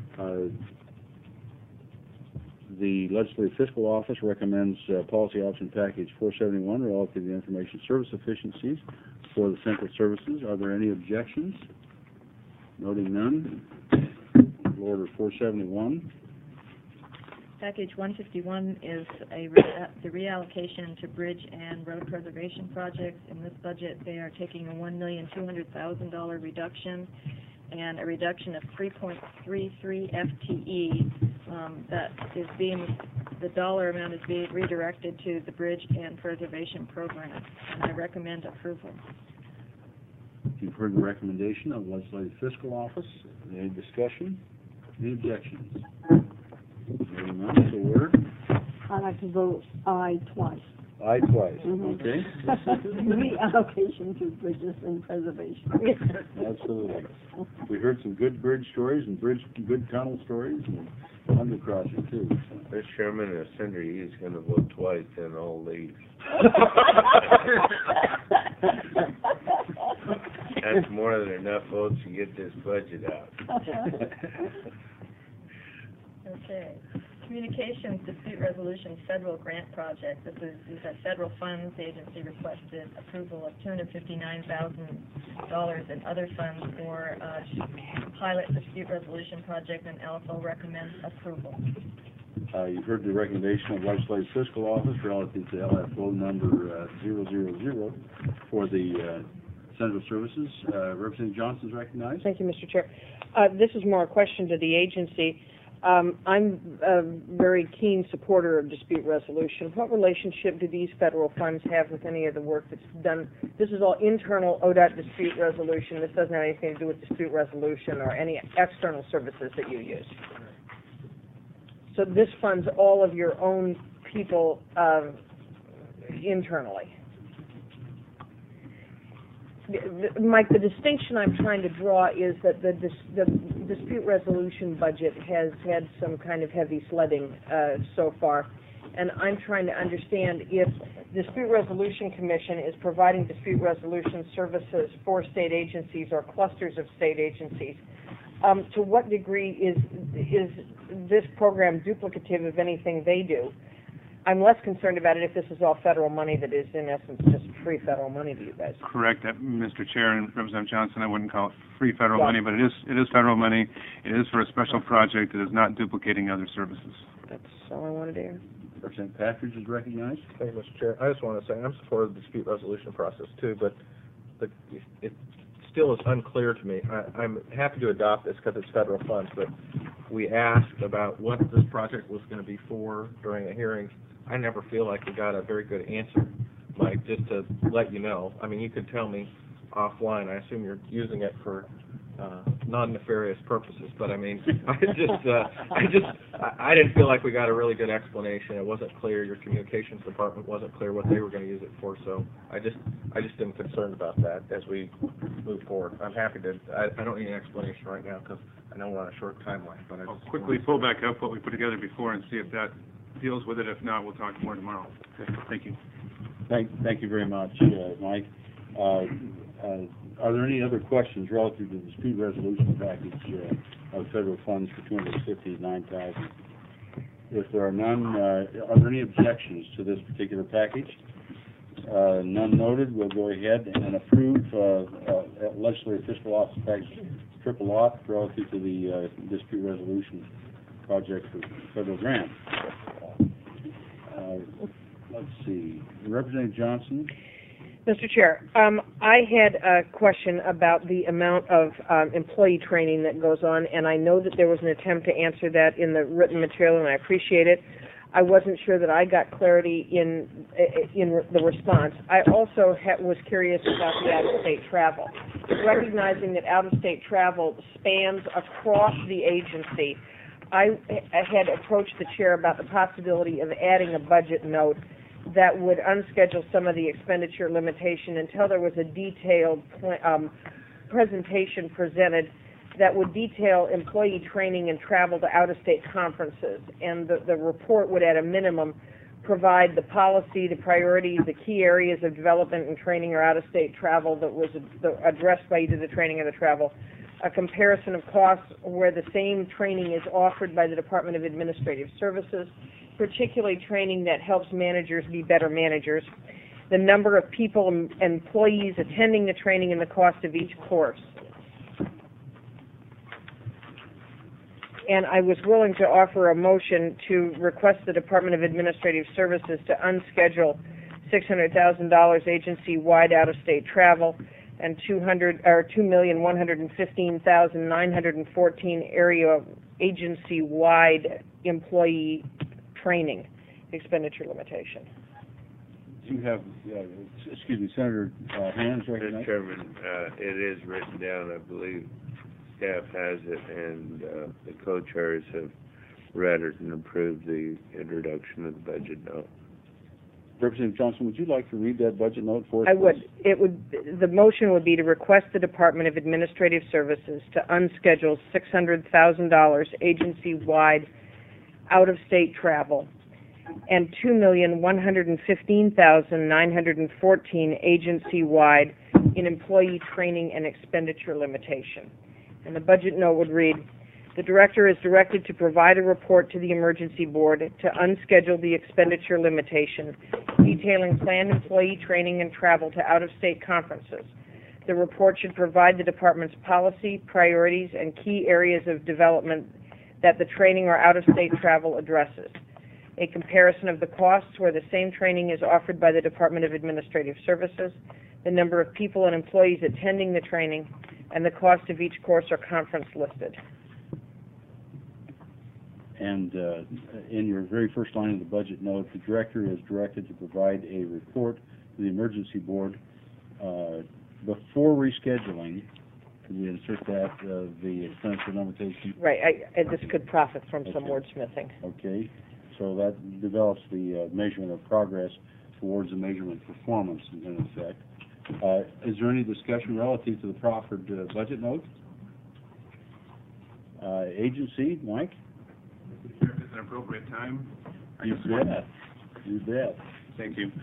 The Legislative Fiscal Office recommends policy option package 471 relative to the information service efficiencies for the central services. Are there any objections? Noting none. Order 471. Package 151 is the reallocation to bridge and road preservation projects. In this budget, they are taking a $1,200,000 reduction and a reduction of 3.33 FTE. That is the dollar amount is being redirected to the bridge and preservation program, and I recommend approval. You've heard the recommendation of the Legislative Fiscal Office. Any discussion? Any objections? Hearing none, so ordered. I'd like to vote aye twice. Aye twice. Mhm. Okay. Reallocation to bridges and preservation. Absolutely. We heard some good bridge stories and good tunnel stories and undercrossing too. Mr. Chairman, if Senator He's gonna vote twice, then I'll leave. That's more than enough votes to get this budget out. Okay. Communications Dispute Resolution Federal Grant Project. These are federal funds. The agency requested approval of $259,000 in other funds for pilot dispute resolution project, and LFO recommends approval. You've heard the recommendation of Legislative Fiscal Office relative to LFO number 000 for the Central Services. Representative Johnson is recognized. Thank you, Mr. Chair. This is more a question to the agency. I'm a very keen supporter of dispute resolution. What relationship do these federal funds have with any of the work that's done? This is all internal ODOT dispute resolution. This doesn't have anything to do with dispute resolution or any external services that you use. So this funds all of your own people internally. Mike, the distinction I'm trying to draw is that the dispute resolution budget has had some kind of heavy sledding so far, and I'm trying to understand if Dispute Resolution Commission is providing dispute resolution services for state agencies or clusters of state agencies. To what degree is this program duplicative of anything they do? I'm less concerned about it if this is all federal money that is, in essence, just free federal money to you guys. Correct, Mr. Chair and Representative Johnson. I wouldn't call it free federal money, but it is federal money. It is for a special project. It is not duplicating other services. That's all I wanted to hear. Representative Patridge is recognized. Thank you, Mr. Chair. I just want to say I'm supportive of the dispute resolution process too, but it still is unclear to me. I'm happy to adopt this because it's federal funds, but we asked about what this project was going to be for during the hearings. I never feel like we got a very good answer, Mike, just to let you know. I mean, you could tell me offline. I assume you're using it for non-nefarious purposes, but I mean, I didn't feel like we got a really good explanation. It wasn't clear. Your communications department wasn't clear what they were going to use it for, so I just am concerned about that as we move forward. I'm happy to. I don't need an explanation right now because I know we're on a short timeline. But I'll quickly pull back up what we put together before and see if that deals with it. If not, we'll talk more tomorrow. Okay. Thank you. Thank you very much, Mike. Are there any other questions relative to the dispute resolution package of federal funds for $259,000? If there are none, are there any objections to this particular package? None noted. We'll go ahead and approve Legislative Fiscal Office package triple auth relative to the dispute resolution project for federal grant. Let's see. Representative Johnson. Mr. Chair, I had a question about the amount of employee training that goes on, and I know that there was an attempt to answer that in the written material, and I appreciate it. I wasn't sure that I got clarity in the response. I also was curious about the out-of-state travel. Recognizing that out-of-state travel spans across the agency, I had approached the chair about the possibility of adding a budget note that would unschedule some of the expenditure limitation until there was a detailed presentation presented that would detail employee training and travel to out-of-state conferences. And the report would, at a minimum, provide the policy, the priorities, the key areas of development and training or out-of-state travel that was addressed by either the training or the travel, a comparison of costs where the same training is offered by the Department of Administrative Services, particularly training that helps managers be better managers, the number of people and employees attending the training and the cost of each course. And I was willing to offer a motion to request the Department of Administrative Services to unschedule $600,000 agency-wide out-of-state travel and $2,115,914 area agency-wide employee training expenditure limitation. Do you have, excuse me, Senator Hans recognized? Mr. Chairman, it is written down. I believe staff has it, and the co-chairs have read it and approve the introduction of the budget note. Representative Johnson, would you like to read that budget note for us? I would. please? The motion would be to request the Department of Administrative Services to unschedule $600,000 agency-wide out-of-state travel and $2,115,914 agency-wide in employee training and expenditure limitation. And the budget note would read, the Director is directed to provide a report to the Emergency Board to unschedule the expenditure limitation detailing planned employee training and travel to out-of-state conferences. The report should provide the Department's policy, priorities, and key areas of development that the training or out-of-state travel addresses. A comparison of the costs where the same training is offered by the Department of Administrative Services, the number of people and employees attending the training, and the cost of each course or conference listed. And in your very first line of the budget note, the Director is directed to provide a report to the Emergency Board before rescheduling. Could we insert that, the expenditure limitation? Right, this could profit from some wordsmithing. Okay, so that develops the measurement of progress towards the measurement of performance in effect. Is there any discussion relative to the proffered budget note? Agency, Mike? Is this an appropriate time? You bet. You bet. Thank you.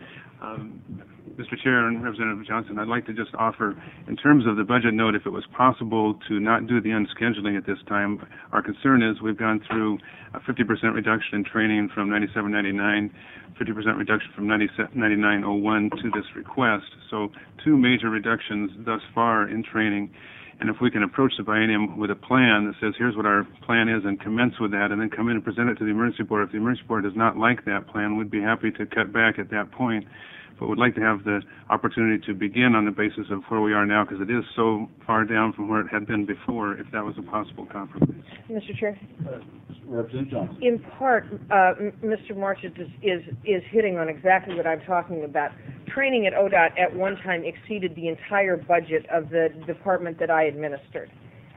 Mr. Chair and Representative Johnson, I'd like to just offer, in terms of the budget note, if it was possible to not do the unscheduling at this time, our concern is we've gone through a 50% reduction in training from 97-99, 50% reduction from 99-01 to this request. So two major reductions thus far in training. And if we can approach the biennium with a plan that says, here's what our plan is, and commence with that, and then come in and present it to the Emergency Board. If the Emergency Board does not like that plan, we'd be happy to cut back at that point. But we'd like to have the opportunity to begin on the basis of where we are now, because it is so far down from where it had been before, if that was a possible compromise. Mr. Chair? Representative Johnson. In part, Mr. March is hitting on exactly what I'm talking about. Training at ODOT at one time exceeded the entire budget of the department that I administered.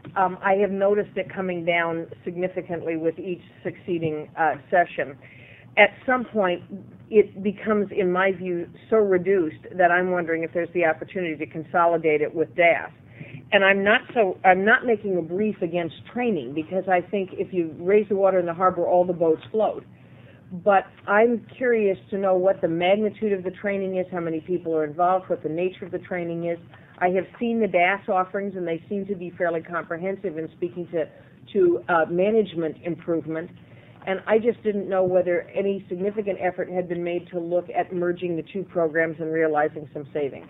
I have noticed it coming down significantly with each succeeding session. At some point, it becomes, in my view, so reduced that I'm wondering if there's the opportunity to consolidate it with DAS. And I'm not making a brief against training, because I think if you raise the water in the harbor, all the boats float. But I'm curious to know what the magnitude of the training is, how many people are involved, what the nature of the training is. I have seen the DAS offerings, and they seem to be fairly comprehensive in speaking to management improvement. And I just didn't know whether any significant effort had been made to look at merging the two programs and realizing some savings.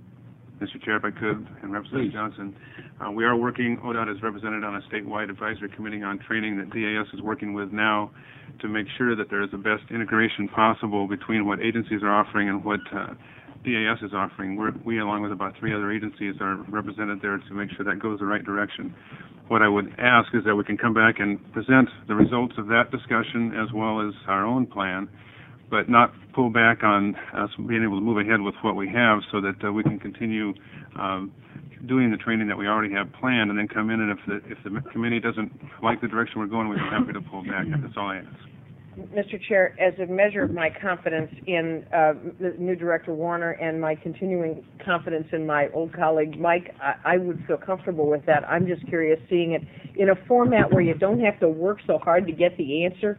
Mr. Chair, if I could, and Representative Johnson, we are working, ODOT is represented on a statewide advisory committee on training that DAS is working with now to make sure that there is the best integration possible between what agencies are offering and what DAS is offering. We, along with about 3 other agencies, are represented there to make sure that goes the right direction. What I would ask is that we can come back and present the results of that discussion as well as our own plan, but not pull back on us being able to move ahead with what we have, so that we can continue doing the training that we already have planned, and then come in, and if the committee doesn't like the direction we're going, we're happy to pull back. That's all I ask. Mr. Chair, as a measure of my confidence in the new Director Warner and my continuing confidence in my old colleague Mike, I would feel comfortable with that. I'm just curious, seeing it in a format where you don't have to work so hard to get the answer.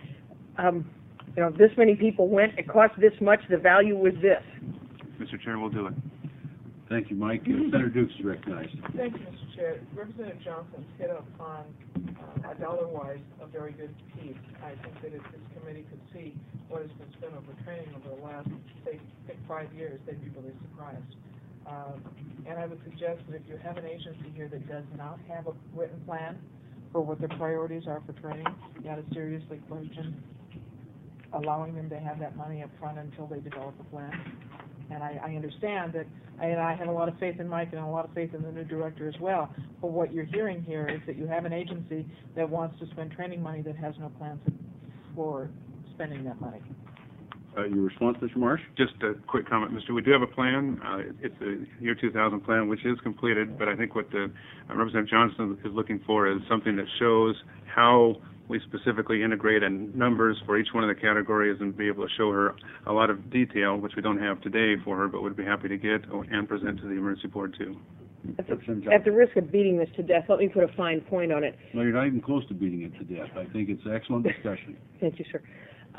You know, this many people went, it cost this much, the value was this. Mr. Chair, we'll do it. Thank you, Mike. Senator Dukes is recognized. Thank you, Mr. Chair. Representative Johnson hit upon dollar-wise a very good piece. I think that if this committee could see what has been spent over training over the last, say, 5 years, they'd be really surprised. And I would suggest that if you have an agency here that does not have a written plan for what their priorities are for training, you got to seriously question allowing them to have that money up front until they develop a plan. And I understand that, and I have a lot of faith in Mike and a lot of faith in the new director as well. But what you're hearing here is that you have an agency that wants to spend training money that has no plans for spending that money. Your response, Mr. Marsh? Just a quick comment, Mr. We do have a plan. It's the year 2000 plan, which is completed, but I think what the Representative Johnson is looking for is something that shows how we specifically integrate and numbers for each one of the categories and be able to show her a lot of detail, which we don't have today for her, but would be happy to get and present to the emergency board too. At the risk of beating this to death, let me put a fine point on it. No, you're not even close to beating it to death. I think it's excellent discussion. Thank you, sir.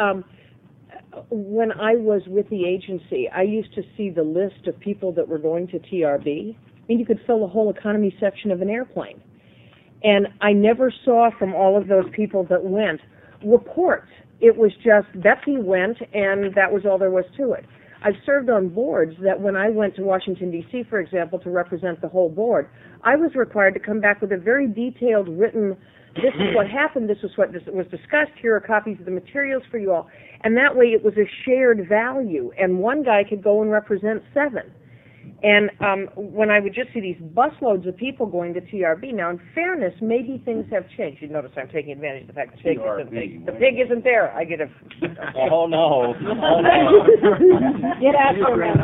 When I was with the agency, I used to see the list of people that were going to TRB. I mean, you could fill the whole economy section of an airplane. And I never saw from all of those people that went reports. It was just Betsy went, and that was all there was to it. I've served on boards that when I went to Washington, D.C., for example, to represent the whole board, I was required to come back with a very detailed written, this is what happened, this was what was discussed, here are copies of the materials for you all. And that way it was a shared value, and one guy could go and represent 7. And when I would just see these busloads of people going to TRB, now in fairness, maybe things have changed. You notice I'm taking advantage of the fact the pig isn't there. I get a... Oh, no. Oh, no. Get after him.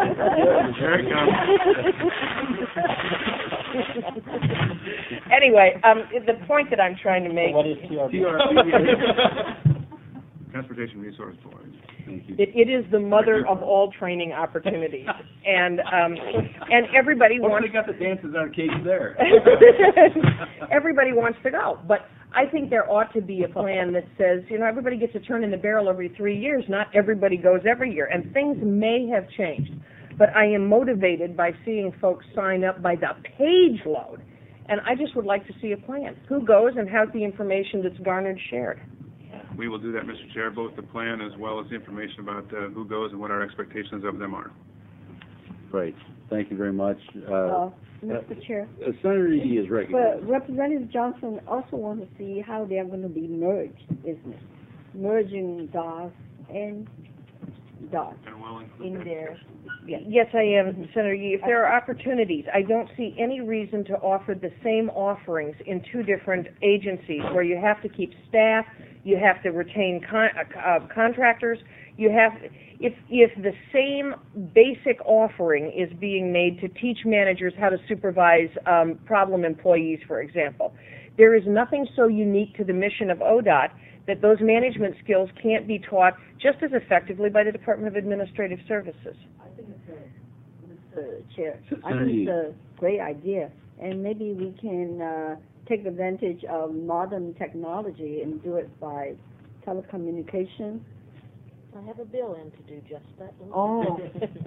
Anyway, the point that I'm trying to make... What is TRB? Transportation Resource Board. It is the mother of all training opportunities, and everybody wants. They got the dances arcades there. Everybody wants to go, but I think there ought to be a plan that says, everybody gets a turn in the barrel every 3 years. Not everybody goes every year, and things may have changed. But I am motivated by seeing folks sign up by the page load, and I just would like to see a plan. Who goes and how's the information that's garnered shared? We will do that, Mr. Chair, both the plan as well as the information about who goes and what our expectations of them are. Great. Thank you very much. Mr. Chair. Senator Edie is recognized. But Representative Johnson also wants to see how they are going to be merged, isn't it? Merging DOS and DOS in there. Yes, I am, Senator Yee. If there are opportunities, I don't see any reason to offer the same offerings in 2 different agencies where you have to keep staff, you have to retain contractors, you have, if the same basic offering is being made to teach managers how to supervise problem employees, for example, there is nothing so unique to the mission of ODOT that those management skills can't be taught just as effectively by the Department of Administrative Services. I think Mr. Chair, I think it's a great idea, and maybe we can take advantage of modern technology and do it by telecommunication. I have a bill in to do just that. Oh,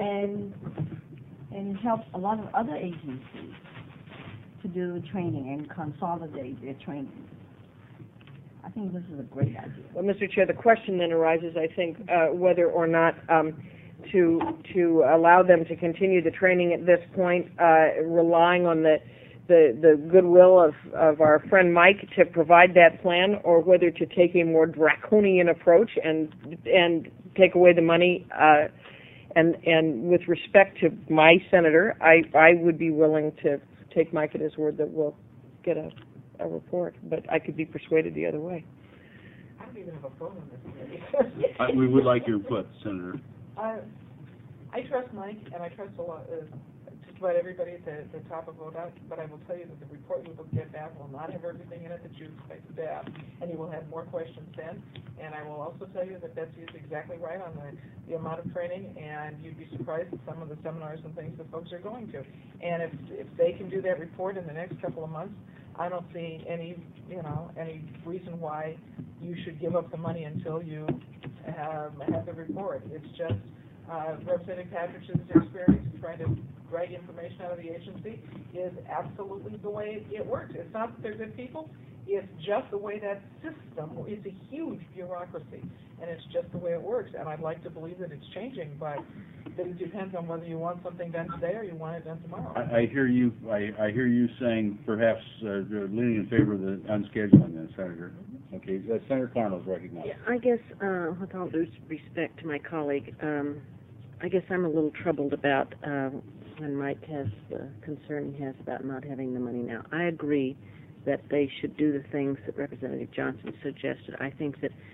and help a lot of other agencies to do training and consolidate their training. I think this is a great idea. Well, Mr. Chair, the question then arises, I think, whether or not to allow them to continue the training at this point, relying on the goodwill of our friend Mike to provide that plan, or whether to take a more draconian approach and take away the money. And with respect to my senator, I would be willing to take Mike at his word that we'll get a report, but I could be persuaded the other way. I don't even have a phone on this committee. We would like your input, Senator. I trust Mike, and I trust a lot, just about everybody at the top of ODOT, but I will tell you that the report you will get back will not have everything in it that you expect to have, and you will have more questions then. And I will also tell you that Betsy is exactly right on the amount of training, and you'd be surprised at some of the seminars and things that folks are going to. And if they can do that report in the next couple of months, I don't see any reason why you should give up the money until you have the report. It's just Representative Patrich's experience trying to drag information out of the agency is absolutely the way it works. It's not that they're good people. It's just the way that system, it's a huge bureaucracy, and it's just the way it works. And I'd like to believe that it's changing, but it depends on whether you want something done today or you want it done tomorrow. I hear you. I hear you saying perhaps leaning in favor of the unscheduling, then, Senator. Okay, Senator Carnell's recognized. Yeah, I guess with all due respect to my colleague, I guess I'm a little troubled about when Mike has the concern he has about not having the money now. I agree that they should do the things that Representative Johnson suggested. I think that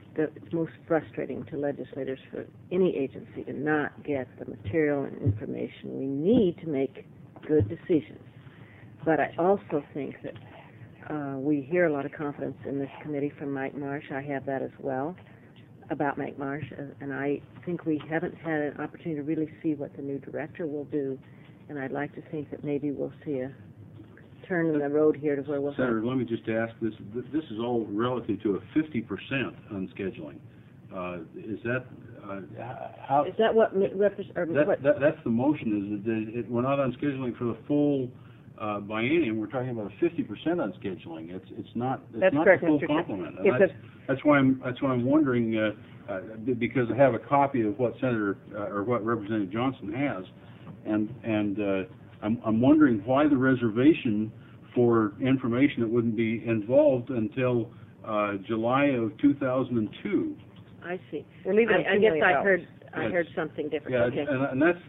it's most frustrating to legislators for any agency to not get the material and information we need to make good decisions. But I also think that we hear a lot of confidence in this committee from Mike Marsh. I have that as well about Mike Marsh, and I think we haven't had an opportunity to really see what the new director will do, and I'd like to think that maybe we'll see a turn in the road here to where we'll Senator, let me just ask this. This is all relative to a 50% unscheduling. Is that how? Is that what That's the motion. Is that we're not unscheduling for the full biennium. We're talking about a 50% unscheduling. It's not. It's That's not correct, the full Mr. complement. Yes, That's why I'm wondering because I have a copy of what Senator or what Representative Johnson has, and I'm wondering why the reservation for information that wouldn't be involved until July of 2002. I see. We're leaving I guess I heard something different. Yeah, Okay. and that's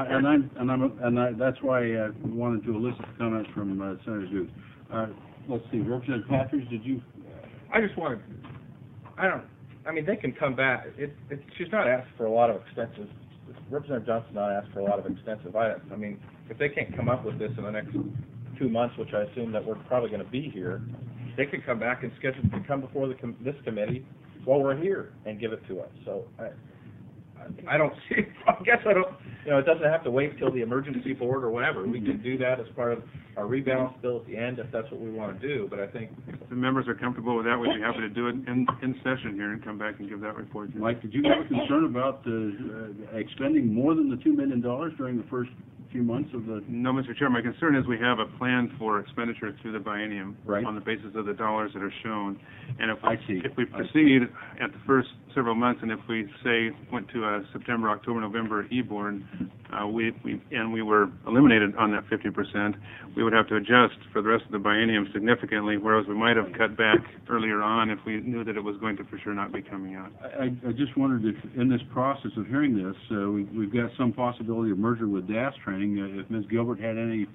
that's why I wanted to elicit comment from Senator Duke. Let's see, Representative Patridge, did you? I just wanted, they can come back. She's not asked for a lot of extensive, Representative Johnson not asked for a lot of extensive items. I mean, if they can't come up with this in the next 2 months, which I assume that we're probably going to be here, they could come back and schedule to come before this committee while we're here and give it to us. So I don't see, I guess I don't, it doesn't have to wait till the emergency board or whatever. We can do that as part of our rebalance bill at the end if that's what we want to do, but I think. If the members are comfortable with that, we'd be happy to do it in session here and come back and give that report. Mike, did you have a concern about expending more than the $2 million during the first few months of the? No, Mr. Chair, my concern is we have a plan for expenditure through the biennium right. on the basis of the dollars that are shown. And if we I proceed at the first several months, and if we say went to a September, October, November e-board, we were eliminated on that 50%, we would have to adjust for the rest of the biennium significantly, whereas we might have cut back earlier on if we knew that it was going to for sure not be coming out. I just wondered if in this process of hearing this, we've got some possibility of merger with DAS training. If Ms. Gilbert had any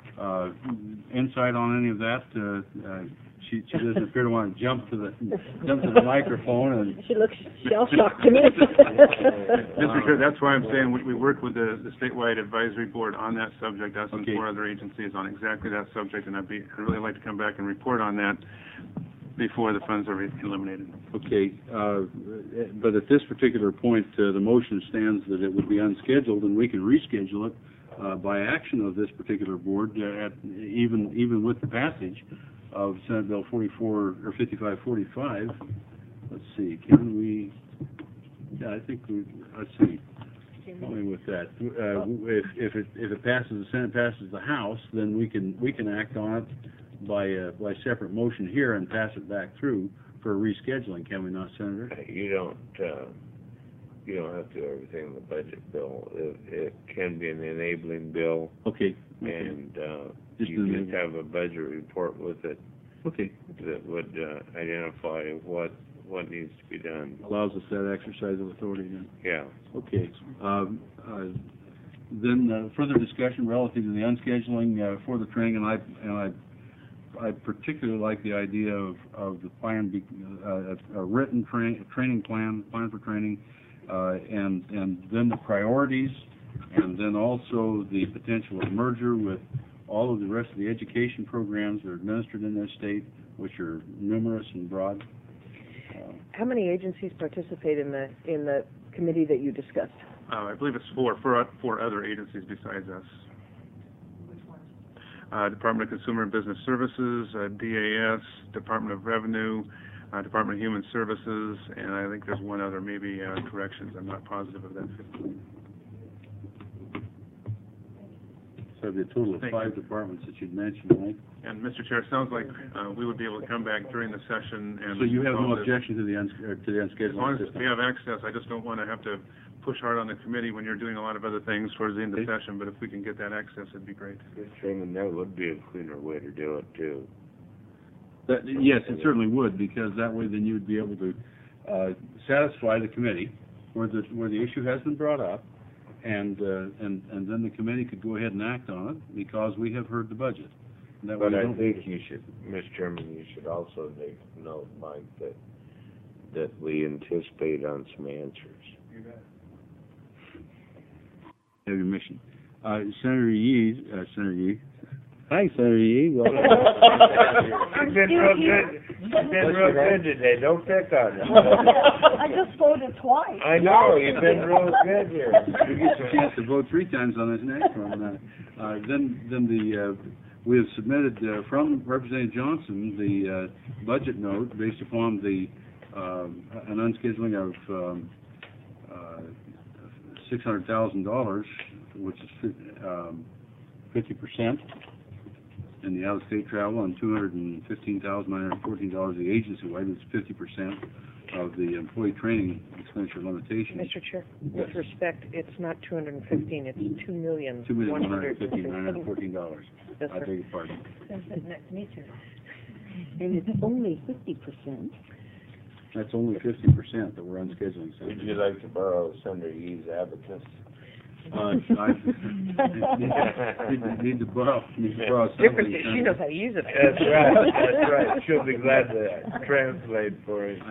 insight on any of that, she doesn't appear to want to jump to the microphone. And she looks shell-shocked to me. Mr. Chair, that's why I'm saying we work with the statewide advisory board on that subject, us and 4 other agencies on exactly that subject, and I'd really like to come back and report on that before the funds are eliminated. Okay, but at this particular point, the motion stands that it would be unscheduled, and we can reschedule it by action of this particular board, even with the passage of Senate Bill 5545. Let's see, can we? Yeah, I think let's see. Help me with that. If it passes, the Senate passes the House, then we can act on it by separate motion here and pass it back through for rescheduling. Can we not, Senator? You don't have to do everything in the budget bill. It can be an enabling bill. Okay. And you just have a budget report with it. Okay. That would identify what needs to be done. Allows us that exercise of authority then. Yeah. Okay. Then further discussion relative to the unscheduling for the training, and I particularly like the idea of the plan, a written training plan for training, and then the priorities, and then also the potential of merger with all of the rest of the education programs that are administered in this state, which are numerous and broad. How many agencies participate in the committee that you discussed? I believe it's four other agencies besides us. Which ones? Department of Consumer and Business Services, DAS, Department of Revenue, Department of Human Services, and I think there's one other, maybe Corrections. I'm not positive of that. So it'd be a total of 5 departments that you'd mentioned, right? And Mr. Chair, it sounds like we would be able to come back during the session and. So you have no objection to the unscheduled? As long as we have access, I just don't want to have to push hard on the committee when you're doing a lot of other things towards the end of the session. But if we can get that access, it'd be great. Mr. Chairman, that would be a cleaner way to do it too. Yes, it certainly would, because that way then you would be able to satisfy the committee where the issue has been brought up, and then the committee could go ahead and act on it because we have heard the budget. But I think you should, Mr. Chairman, you should also make note, Mike, that that we anticipate on some answers. Have your mission. Senator Yee. Hi, Senator Yee. You've been real good. You've been real good today. Don't pick on you. I just voted twice. I know, you've been real good here. You get a chance to vote 3 times on this next one. We have submitted from Representative Johnson the budget note based upon the an unscheduling of $600,000, which is 50% in the out-of-state travel, and $215,914 the agency-wide, which is 50% of the employee training expenditure limitation. Mr. Chair, with respect, it's not 215, it's $2,115,914. I beg your pardon. Me too. And it's only 50%. That's only 50% that we're unscheduling. Would you like to borrow Senator Yee's abacus? I need to borrow Difference is she knows how to use it. That's right. She'll be glad to translate for you.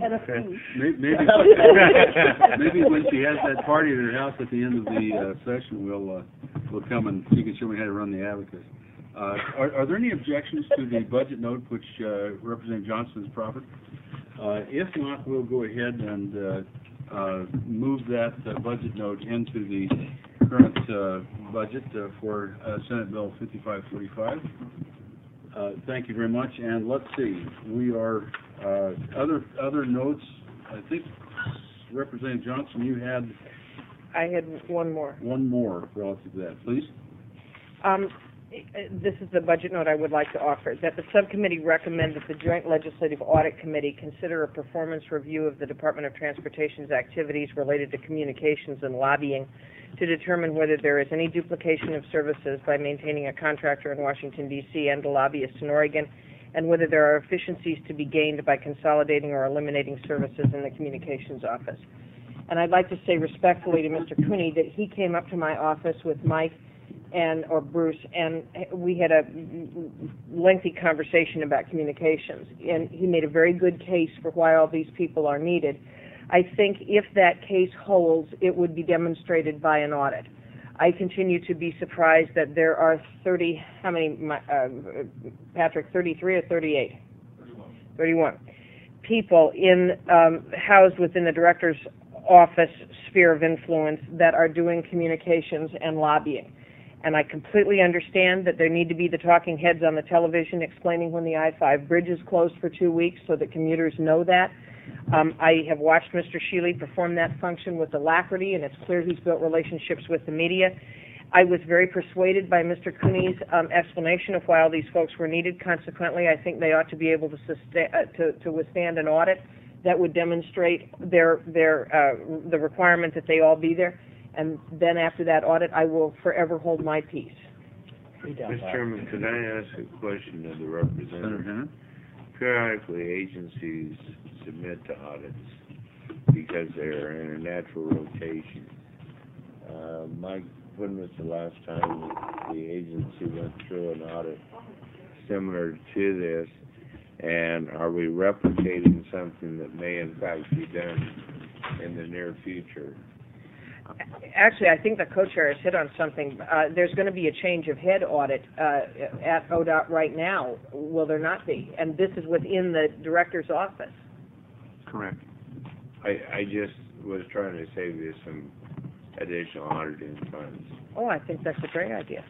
Maybe when she has that party at her house at the end of the session, we'll come and she can show me how to run the abacus. Are there any objections to the budget note which Representative Johnson has proffered? If not, we'll go ahead and move that budget note into the current budget for Senate Bill 5545. Thank you very much. And let's see, we are other notes. I think Representative Johnson, you had. I had one more. One more relative to that, please. This is the budget note I would like to offer, that the subcommittee recommend that the Joint Legislative Audit Committee consider a performance review of the Department of Transportation's activities related to communications and lobbying to determine whether there is any duplication of services by maintaining a contractor in Washington, D.C. and a lobbyist in Oregon, and whether there are efficiencies to be gained by consolidating or eliminating services in the communications office. And I'd like to say respectfully to Mr. Cooney that he came up to my office with Mike or Bruce, and we had a lengthy conversation about communications, and he made a very good case for why all these people are needed. I think if that case holds, it would be demonstrated by an audit. I continue to be surprised that there are 30, how many, Patrick, 33 or 38? 31 people housed within the director's office sphere of influence that are doing communications and lobbying. And I completely understand that there need to be the talking heads on the television explaining when the I-5 bridge is closed for 2 weeks so that commuters know that. I have watched Mr. Shealy perform that function with alacrity, and it's clear he's built relationships with the media. I was very persuaded by Mr. Cooney's explanation of why all these folks were needed. Consequently, I think they ought to be able to withstand an audit that would demonstrate the requirement that they all be there. And then after that audit, I will forever hold my peace. Mr. Chairman, could I ask a question of the representative? Periodically, agencies submit to audits because they're in a natural rotation. Mike, when was the last time the agency went through an audit similar to this? And are we replicating something that may in fact be done in the near future? Actually, I think the co-chair has hit on something. There's going to be a change of head audit at ODOT right now. Will there not be? And this is within the director's office. Correct. I just was trying to save you some additional auditing funds. Oh, I think that's a great idea.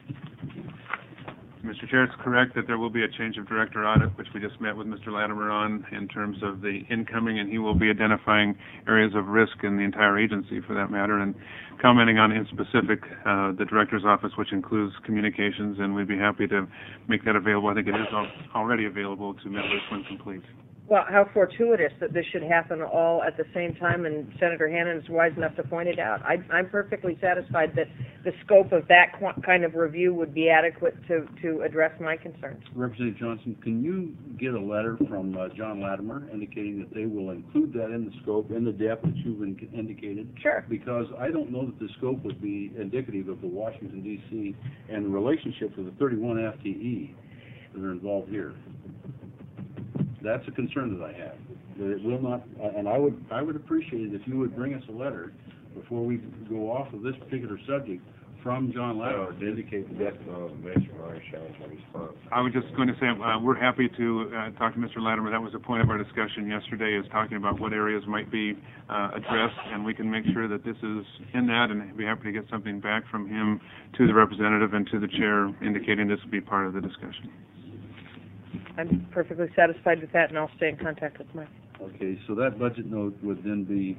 Mr. Chair, it's correct that there will be a change of director audit, which we just met with Mr. Latimer on in terms of the incoming, and he will be identifying areas of risk in the entire agency for that matter, and commenting on in specific the director's office, which includes communications, and we'd be happy to make that available. I think it is already available to members when complete. Well, how fortuitous that this should happen all at the same time, and Senator Hannan is wise enough to point it out. I'm perfectly satisfied that the scope of that kind of review would be adequate to address my concerns. Representative Johnson, can you get a letter from John Latimer indicating that they will include that in the scope, in the depth that you've indicated? Sure. Because I don't know that the scope would be indicative of the Washington, D.C. and the relationship with the 31 FTE that are involved here. That's a concern that I have. that it will not, and I would appreciate it if you would bring us a letter before we go off of this particular subject from John Latimer to indicate that. Mr. Marshall's response. I was just going to say, we're happy to talk to Mr. Latimer. That was a point of our discussion yesterday, is talking about what areas might be addressed, and we can make sure that this is in that, and be happy to get something back from him to the representative and to the chair, indicating this will be part of the discussion. I'm perfectly satisfied with that, and I'll stay in contact with Mike. Okay, so that budget note would then be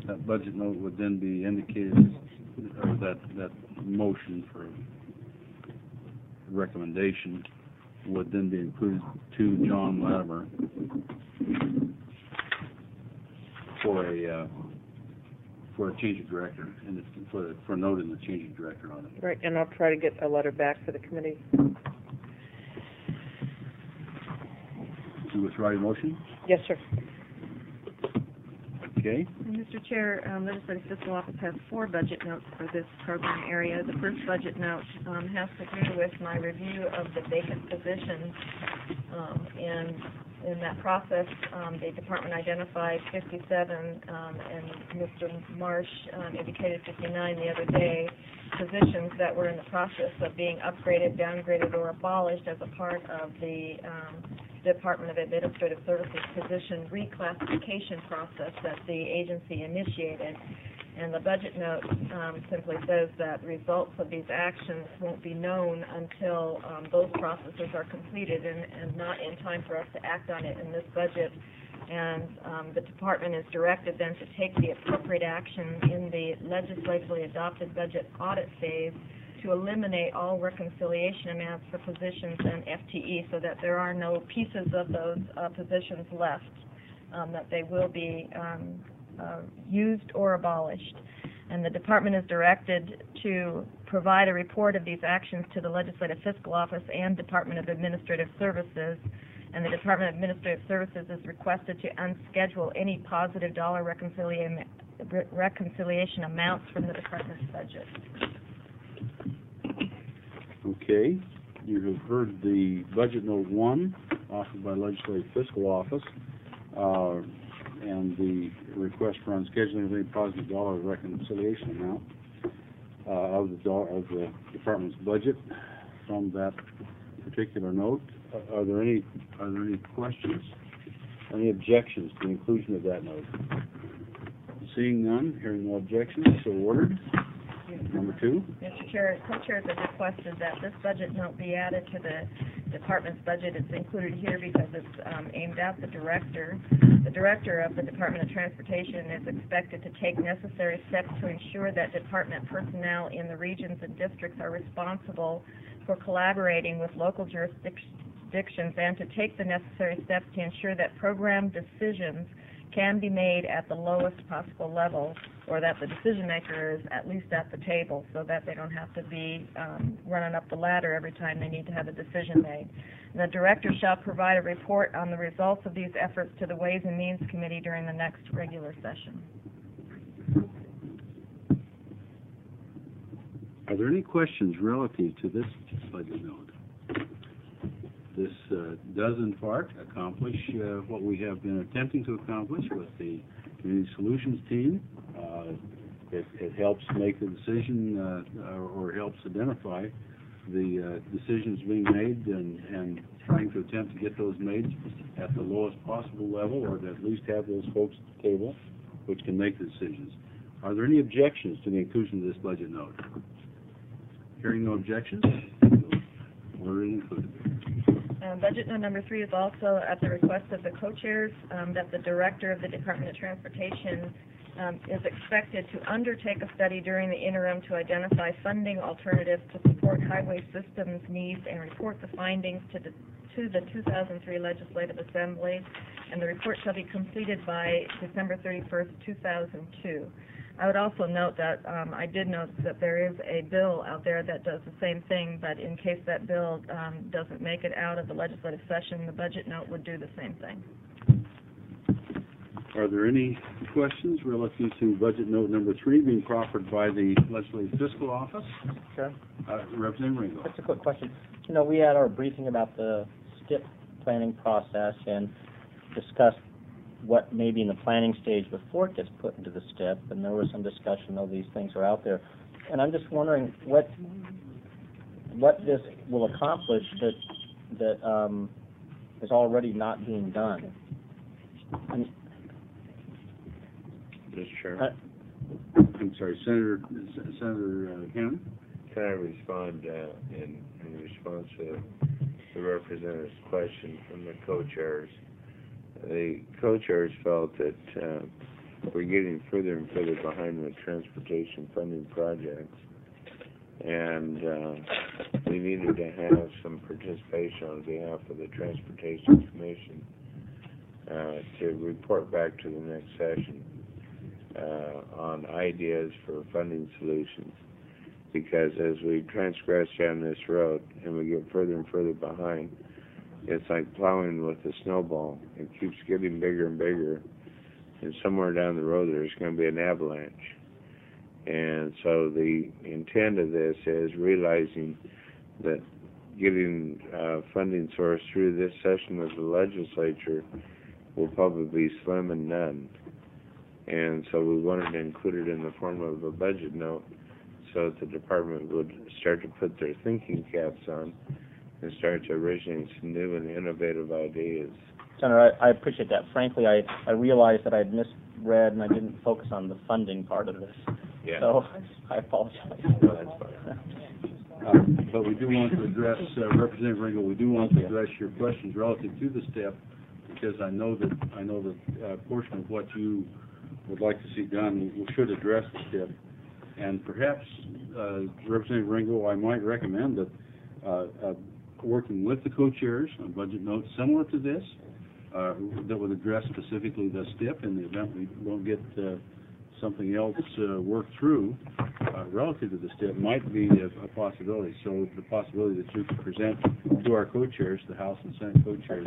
indicated, or that motion for recommendation would then be included to John Latimer for a change of director, and for noting the change of director on it. Right, and I'll try to get a letter back for the committee. To withdraw your motion? Yes, sir. Okay. Mr. Chair, Legislative Fiscal Office has 4 budget notes for this program area. The first budget note has to do with my review of the vacant positions. And in that process, the department identified 57, and Mr. Marsh indicated 59 the other day, positions that were in the process of being upgraded, downgraded, or abolished as a part of the Department of Administrative Services position reclassification process that the agency initiated. And the budget note simply says that results of these actions won't be known until those processes are completed, and not in time for us to act on it in this budget. And the department is directed then to take the appropriate action in the legislatively adopted budget audit phase to eliminate all reconciliation amounts for positions and FTE, so that there are no pieces of those positions left, that they will be used or abolished. And the department is directed to provide a report of these actions to the Legislative Fiscal Office and Department of Administrative Services. And the Department of Administrative Services is requested to unschedule any positive dollar reconciliation amounts from the department's budget. Okay, you have heard the budget note 1 offered by Legislative Fiscal Office, and the request for unscheduling of any positive dollar reconciliation amount of the department's budget from that particular note. Are there any questions? Any objections to the inclusion of that note? Seeing none, hearing no objections, so ordered. Number 2. Mr. Chair, co-chairs have requested that this budget note be added to the department's budget. It's included here because it's aimed at the director. The director of the Department of Transportation is expected to take necessary steps to ensure that department personnel in the regions and districts are responsible for collaborating with local jurisdictions, and to take the necessary steps to ensure that program decisions can be made at the lowest possible level, or that the decision maker is at least at the table, so that they don't have to be running up the ladder every time they need to have a decision made. And the director shall provide a report on the results of these efforts to the Ways and Means Committee during the next regular session. Are there any questions relative to this budget note? This does in part accomplish what we have been attempting to accomplish with the Community Solutions team. It helps make the decision or helps identify the decisions being made, and trying to attempt to get those made at the lowest possible level, or to at least have those folks at the table which can make the decisions. Are there any objections to the inclusion of this budget note? Hearing no objections, order is included. Budget note number 3 is also at the request of the co-chairs, that the director of the Department of Transportation is expected to undertake a study during the interim to identify funding alternatives to support highway systems needs, and report the findings to the 2003 Legislative Assembly, and the report shall be completed by December 31st, 2002. I would also note that I did note that there is a bill out there that does the same thing, but in case that bill doesn't make it out of the legislative session, the budget note would do the same thing. Are there any questions relative to budget note number 3 being proffered by the Legislative Fiscal Office? Sure. Representative Ringo. Just a quick question. You know, we had our briefing about the STIP planning process and discussed what maybe in the planning stage before it gets put into the STIP, and there was some discussion of these things are out there. And I'm just wondering what this will accomplish that is already not being done. Mr. Chairman, I'm sorry, Senator Hannon? can I respond in response to the representative's question from the co-chairs? The co-chairs felt that we're getting further and further behind with transportation funding projects, and we needed to have some participation on behalf of the Transportation Commission to report back to the next session on ideas for funding solutions. Because as we transgress down this road and we get further and further behind, it's like plowing with a snowball. It keeps getting bigger and bigger, and somewhere down the road there's going to be an avalanche. And so the intent of this is realizing that getting funding source through this session of the legislature will probably be slim and none. And so we wanted to include it in the form of a budget note so that the department would start to put their thinking caps on and start to originate some new and innovative ideas. Senator, I appreciate that. Frankly, I realized that I had misread and I didn't focus on the funding part of this. Yeah. So I apologize. No, that's fine. But we do want to address, Representative Ringel, we do want to address your questions relative to the STIP, because I know that portion of what you would like to see done, we should address the STIP. And perhaps, Representative Ringel, I might recommend that working with the co-chairs on budget notes similar to this, that would address specifically the STIP in the event we don't get something else worked through relative to the STIP might be a possibility. So the possibility that you could present to our co-chairs, the House and Senate co-chairs,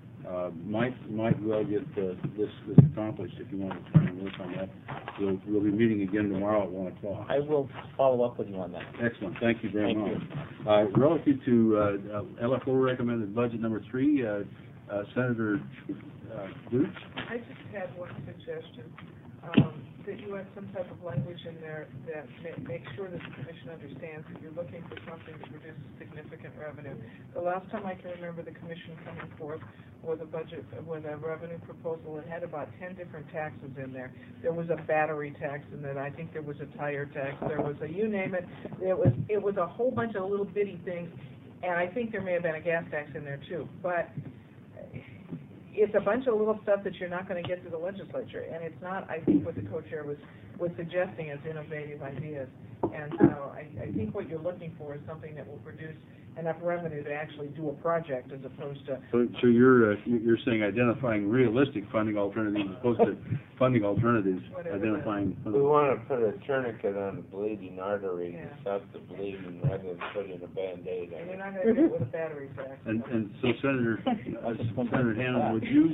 might well get this accomplished if you want to try and work on that. We'll be meeting again tomorrow at 1 o'clock. I will follow up with you on that. Excellent. Thank you very much. Thank Relative to LFO recommended budget number 3, Senator Lutz? I just had one suggestion, that you have some type of language in there that makes sure that the commission understands that you're looking for something to produce significant revenue. The last time I can remember the commission coming forth with a budget, with a revenue proposal, it had about 10 different taxes in there. There was a battery tax in it, I think there was a tire tax, there was a, you name it, it was a whole bunch of little bitty things, and I think there may have been a gas tax in there too. But it's a bunch of little stuff that you're not going to get to the legislature, and it's not, I think, what the co-chair was suggesting as innovative ideas. And so I think what you're looking for is something that will produce enough revenue to actually do a project as opposed to... So you're saying identifying realistic funding alternatives as opposed to funding alternatives, identifying... We want to put a tourniquet on a bleeding artery to stop the bleeding rather than putting a Band-Aid on it. And you're not going to do it with a battery tax. And so Senator Hannon,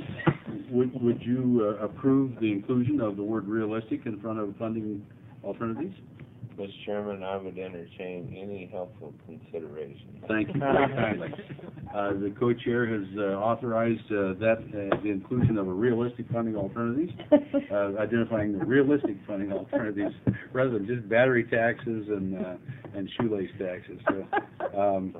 would you approve the inclusion of the word realistic in front of funding alternatives? Mr. Chairman, I would entertain any helpful consideration. Thank you very kindly. The co-chair has authorized the inclusion of a realistic funding alternatives, identifying the realistic funding alternatives rather than just battery taxes and shoelace taxes. So,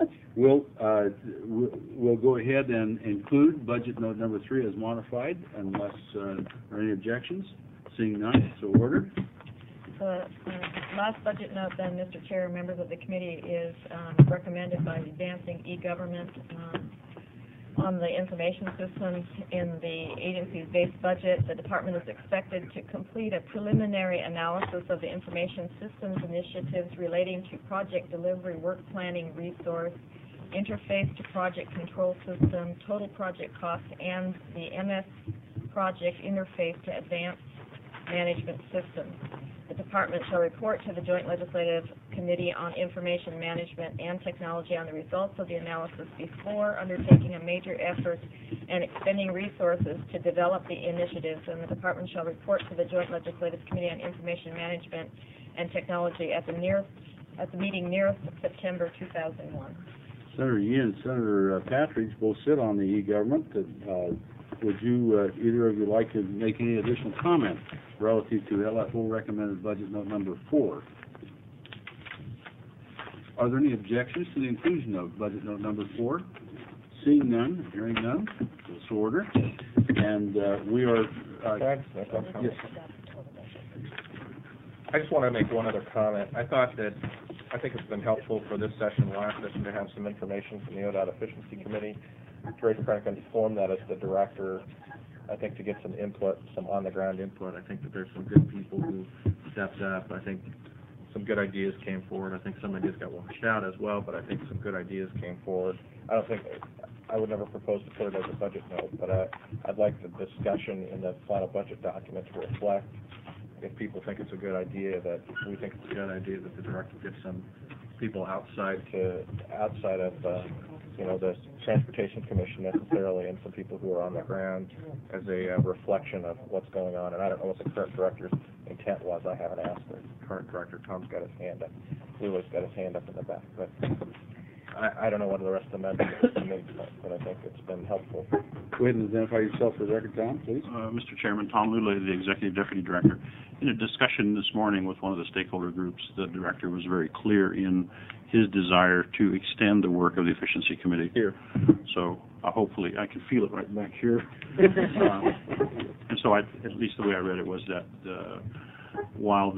we'll go ahead and include budget note number 3 as modified, unless there are any objections. Seeing none, so ordered. The last budget note then, Mr. Chair, members of the committee, is recommended by advancing e-government on the information systems in the agency's base budget. The department is expected to complete a preliminary analysis of the information systems initiatives relating to project delivery, work planning, resource, interface to project control system, total project cost, and the MS project interface to advanced management systems. The department shall report to the Joint Legislative Committee on Information Management and Technology on the results of the analysis before undertaking a major effort and expending resources to develop the initiatives, and the department shall report to the Joint Legislative Committee on Information Management and Technology at the meeting nearest September 2001. Senator Yee and Senator Patridge both sit on the e-government would you, either of you like to make any additional comment relative to LFO recommended budget note number 4? Are there any objections to the inclusion of budget note number 4? Seeing none, hearing none, so ordered. And we are... yes. I just want to make one other comment. I think it's been helpful for this session, last session, to have some information from the ODOT Efficiency Committee. Teresa Franklin informed that as the director, I think to get some input, some on-the-ground input. I think that there's some good people who stepped up. I think some good ideas came forward. I think some ideas got washed out as well, but I think some good ideas came forward. I would never propose to put it as a budget note, but I'd like the discussion in the final budget document to reflect, if people think it's a good idea, that we think it's a good idea that the director gets some people outside of the Transportation Commission necessarily, and some people who are on the ground as a reflection of what's going on. And I don't know what the current director's intent was. I haven't asked the current director. Tom's got his hand up. Lewis's got his hand up in the back. But I don't know what the rest of the members think, but I think it's been helpful. Go ahead and identify yourself for the record, Tom, please. Mr. Chairman, Tom Luley, the Executive Deputy Director. In a discussion this morning with one of the stakeholder groups, the Director was very clear in his desire to extend the work of the Efficiency Committee here. So hopefully, I can feel it right back here. And so at least the way I read it was that while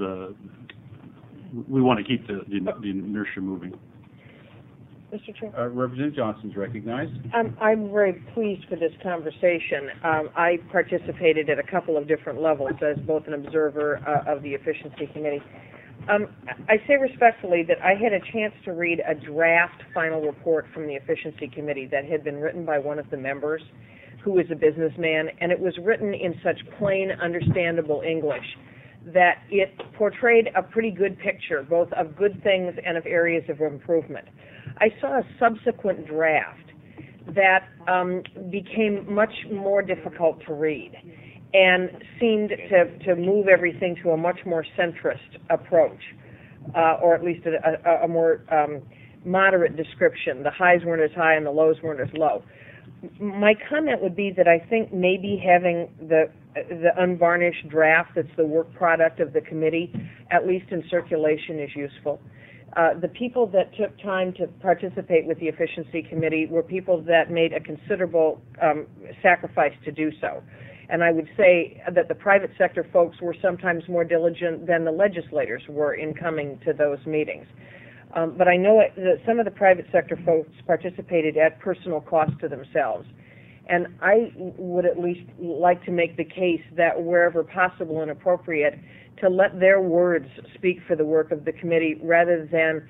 we want to keep the inertia moving. Mr. Chair? Representative Johnson's recognized. I'm very pleased for this conversation. I participated at a couple of different levels as both an observer of the Efficiency Committee. I say respectfully that I had a chance to read a draft final report from the Efficiency Committee that had been written by one of the members who is a businessman, and it was written in such plain, understandable English that it portrayed a pretty good picture, both of good things and of areas of improvement. I saw a subsequent draft that became much more difficult to read and seemed to move everything to a much more centrist approach, or at least a more moderate description. The highs weren't as high and the lows weren't as low. My comment would be that I think maybe having the unvarnished draft that's the work product of the committee, at least in circulation, is useful. The people that took time to participate with the Efficiency Committee were people that made a considerable sacrifice to do so. And I would say that the private sector folks were sometimes more diligent than the legislators were in coming to those meetings. But I know that some of the private sector folks participated at personal cost to themselves. And I would at least like to make the case that wherever possible and appropriate, to let their words speak for the work of the committee rather than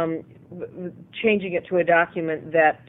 changing it to a document that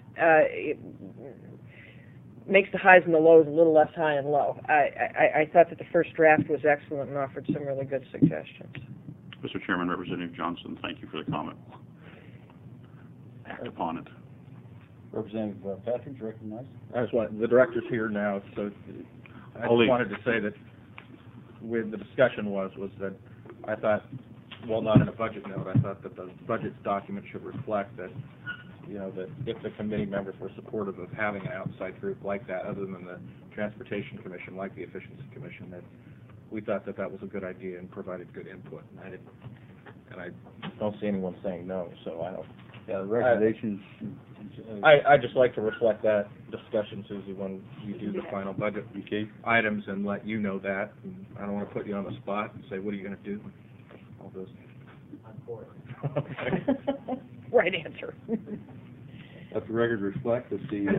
makes the highs and the lows a little less high and low. I thought that the first draft was excellent and offered some really good suggestions. Mr. Chairman, Representative Johnson, thank you for the comment. Act upon it. Representative Patrick's recognized. The director's here now, so I just wanted to say that with the discussion was that I thought, well, not in a budget note, I thought that the budget document should reflect that, that if the committee members were supportive of having an outside group like that, other than the Transportation Commission, like the Efficiency Commission, that we thought that that was a good idea and provided good input. And I don't see anyone saying no, so I don't. Yeah, the recommendations. I just like to reflect that discussion, Susie, when you do the final budget items, and let you know that. And I don't want to put you on the spot and say, what are you going to do? All those. I'm for it. Right answer. Let the record reflect that the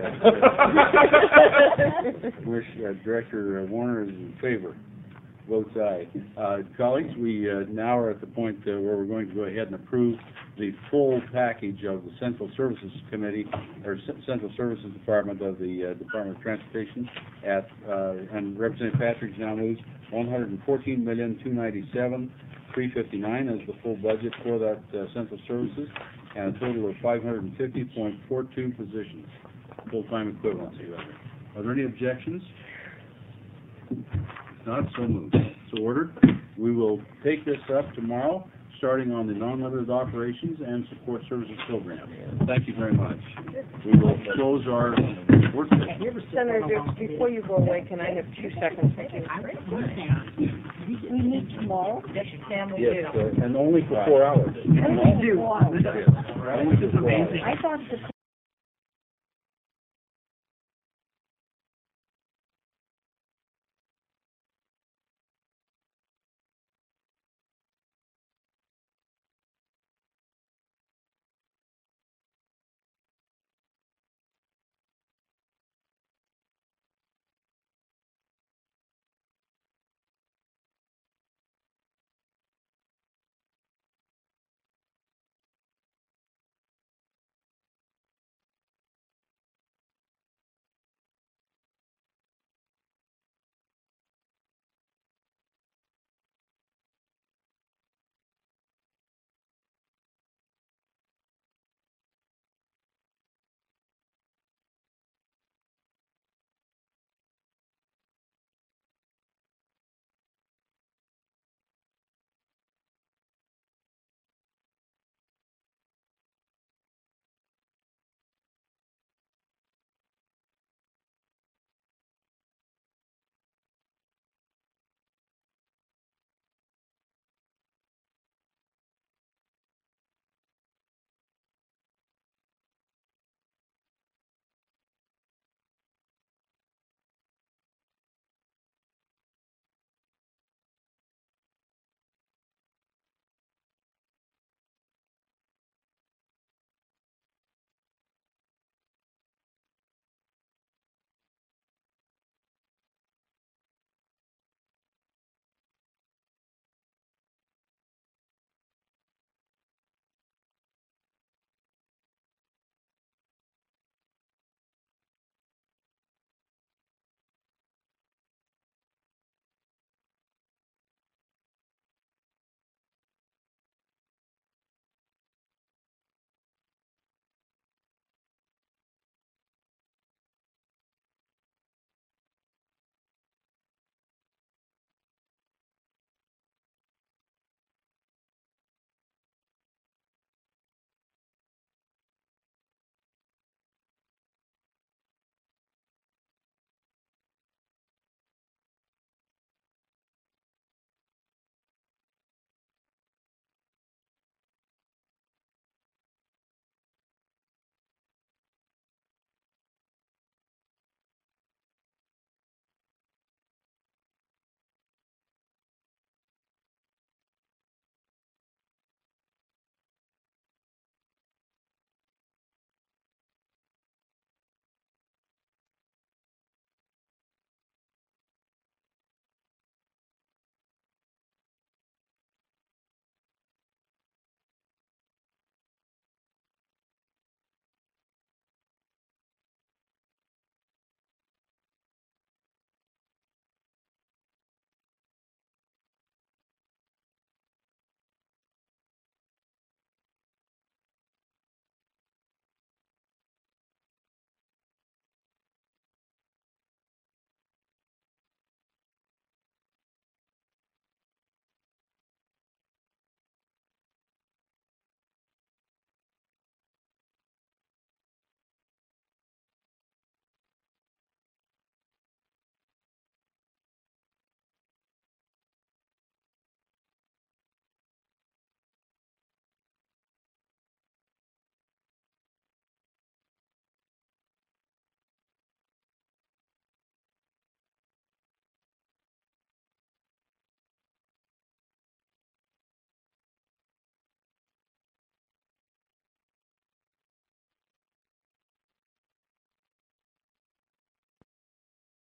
Director Warner is in favor. Votes aye. Colleagues, we now are at the point where we're going to go ahead and approve the full package of the Central Services Committee, or Central Services Department of the Department of Transportation and Representative Patrick now moves $114,297,359 as the full budget for that Central Services, and a total of 550.42 positions, full-time equivalency. Are there any objections? If not, so moved. So ordered. We will take this up tomorrow, starting on the non-limited operations and support services program. Thank you very much. We will close our work session. Senator Dukes, before you go away, can I have 2 seconds? We meet tomorrow? Yes, Sam, we Yes, do. and only for 4 hours. We do. Only for 4 hours. I thought the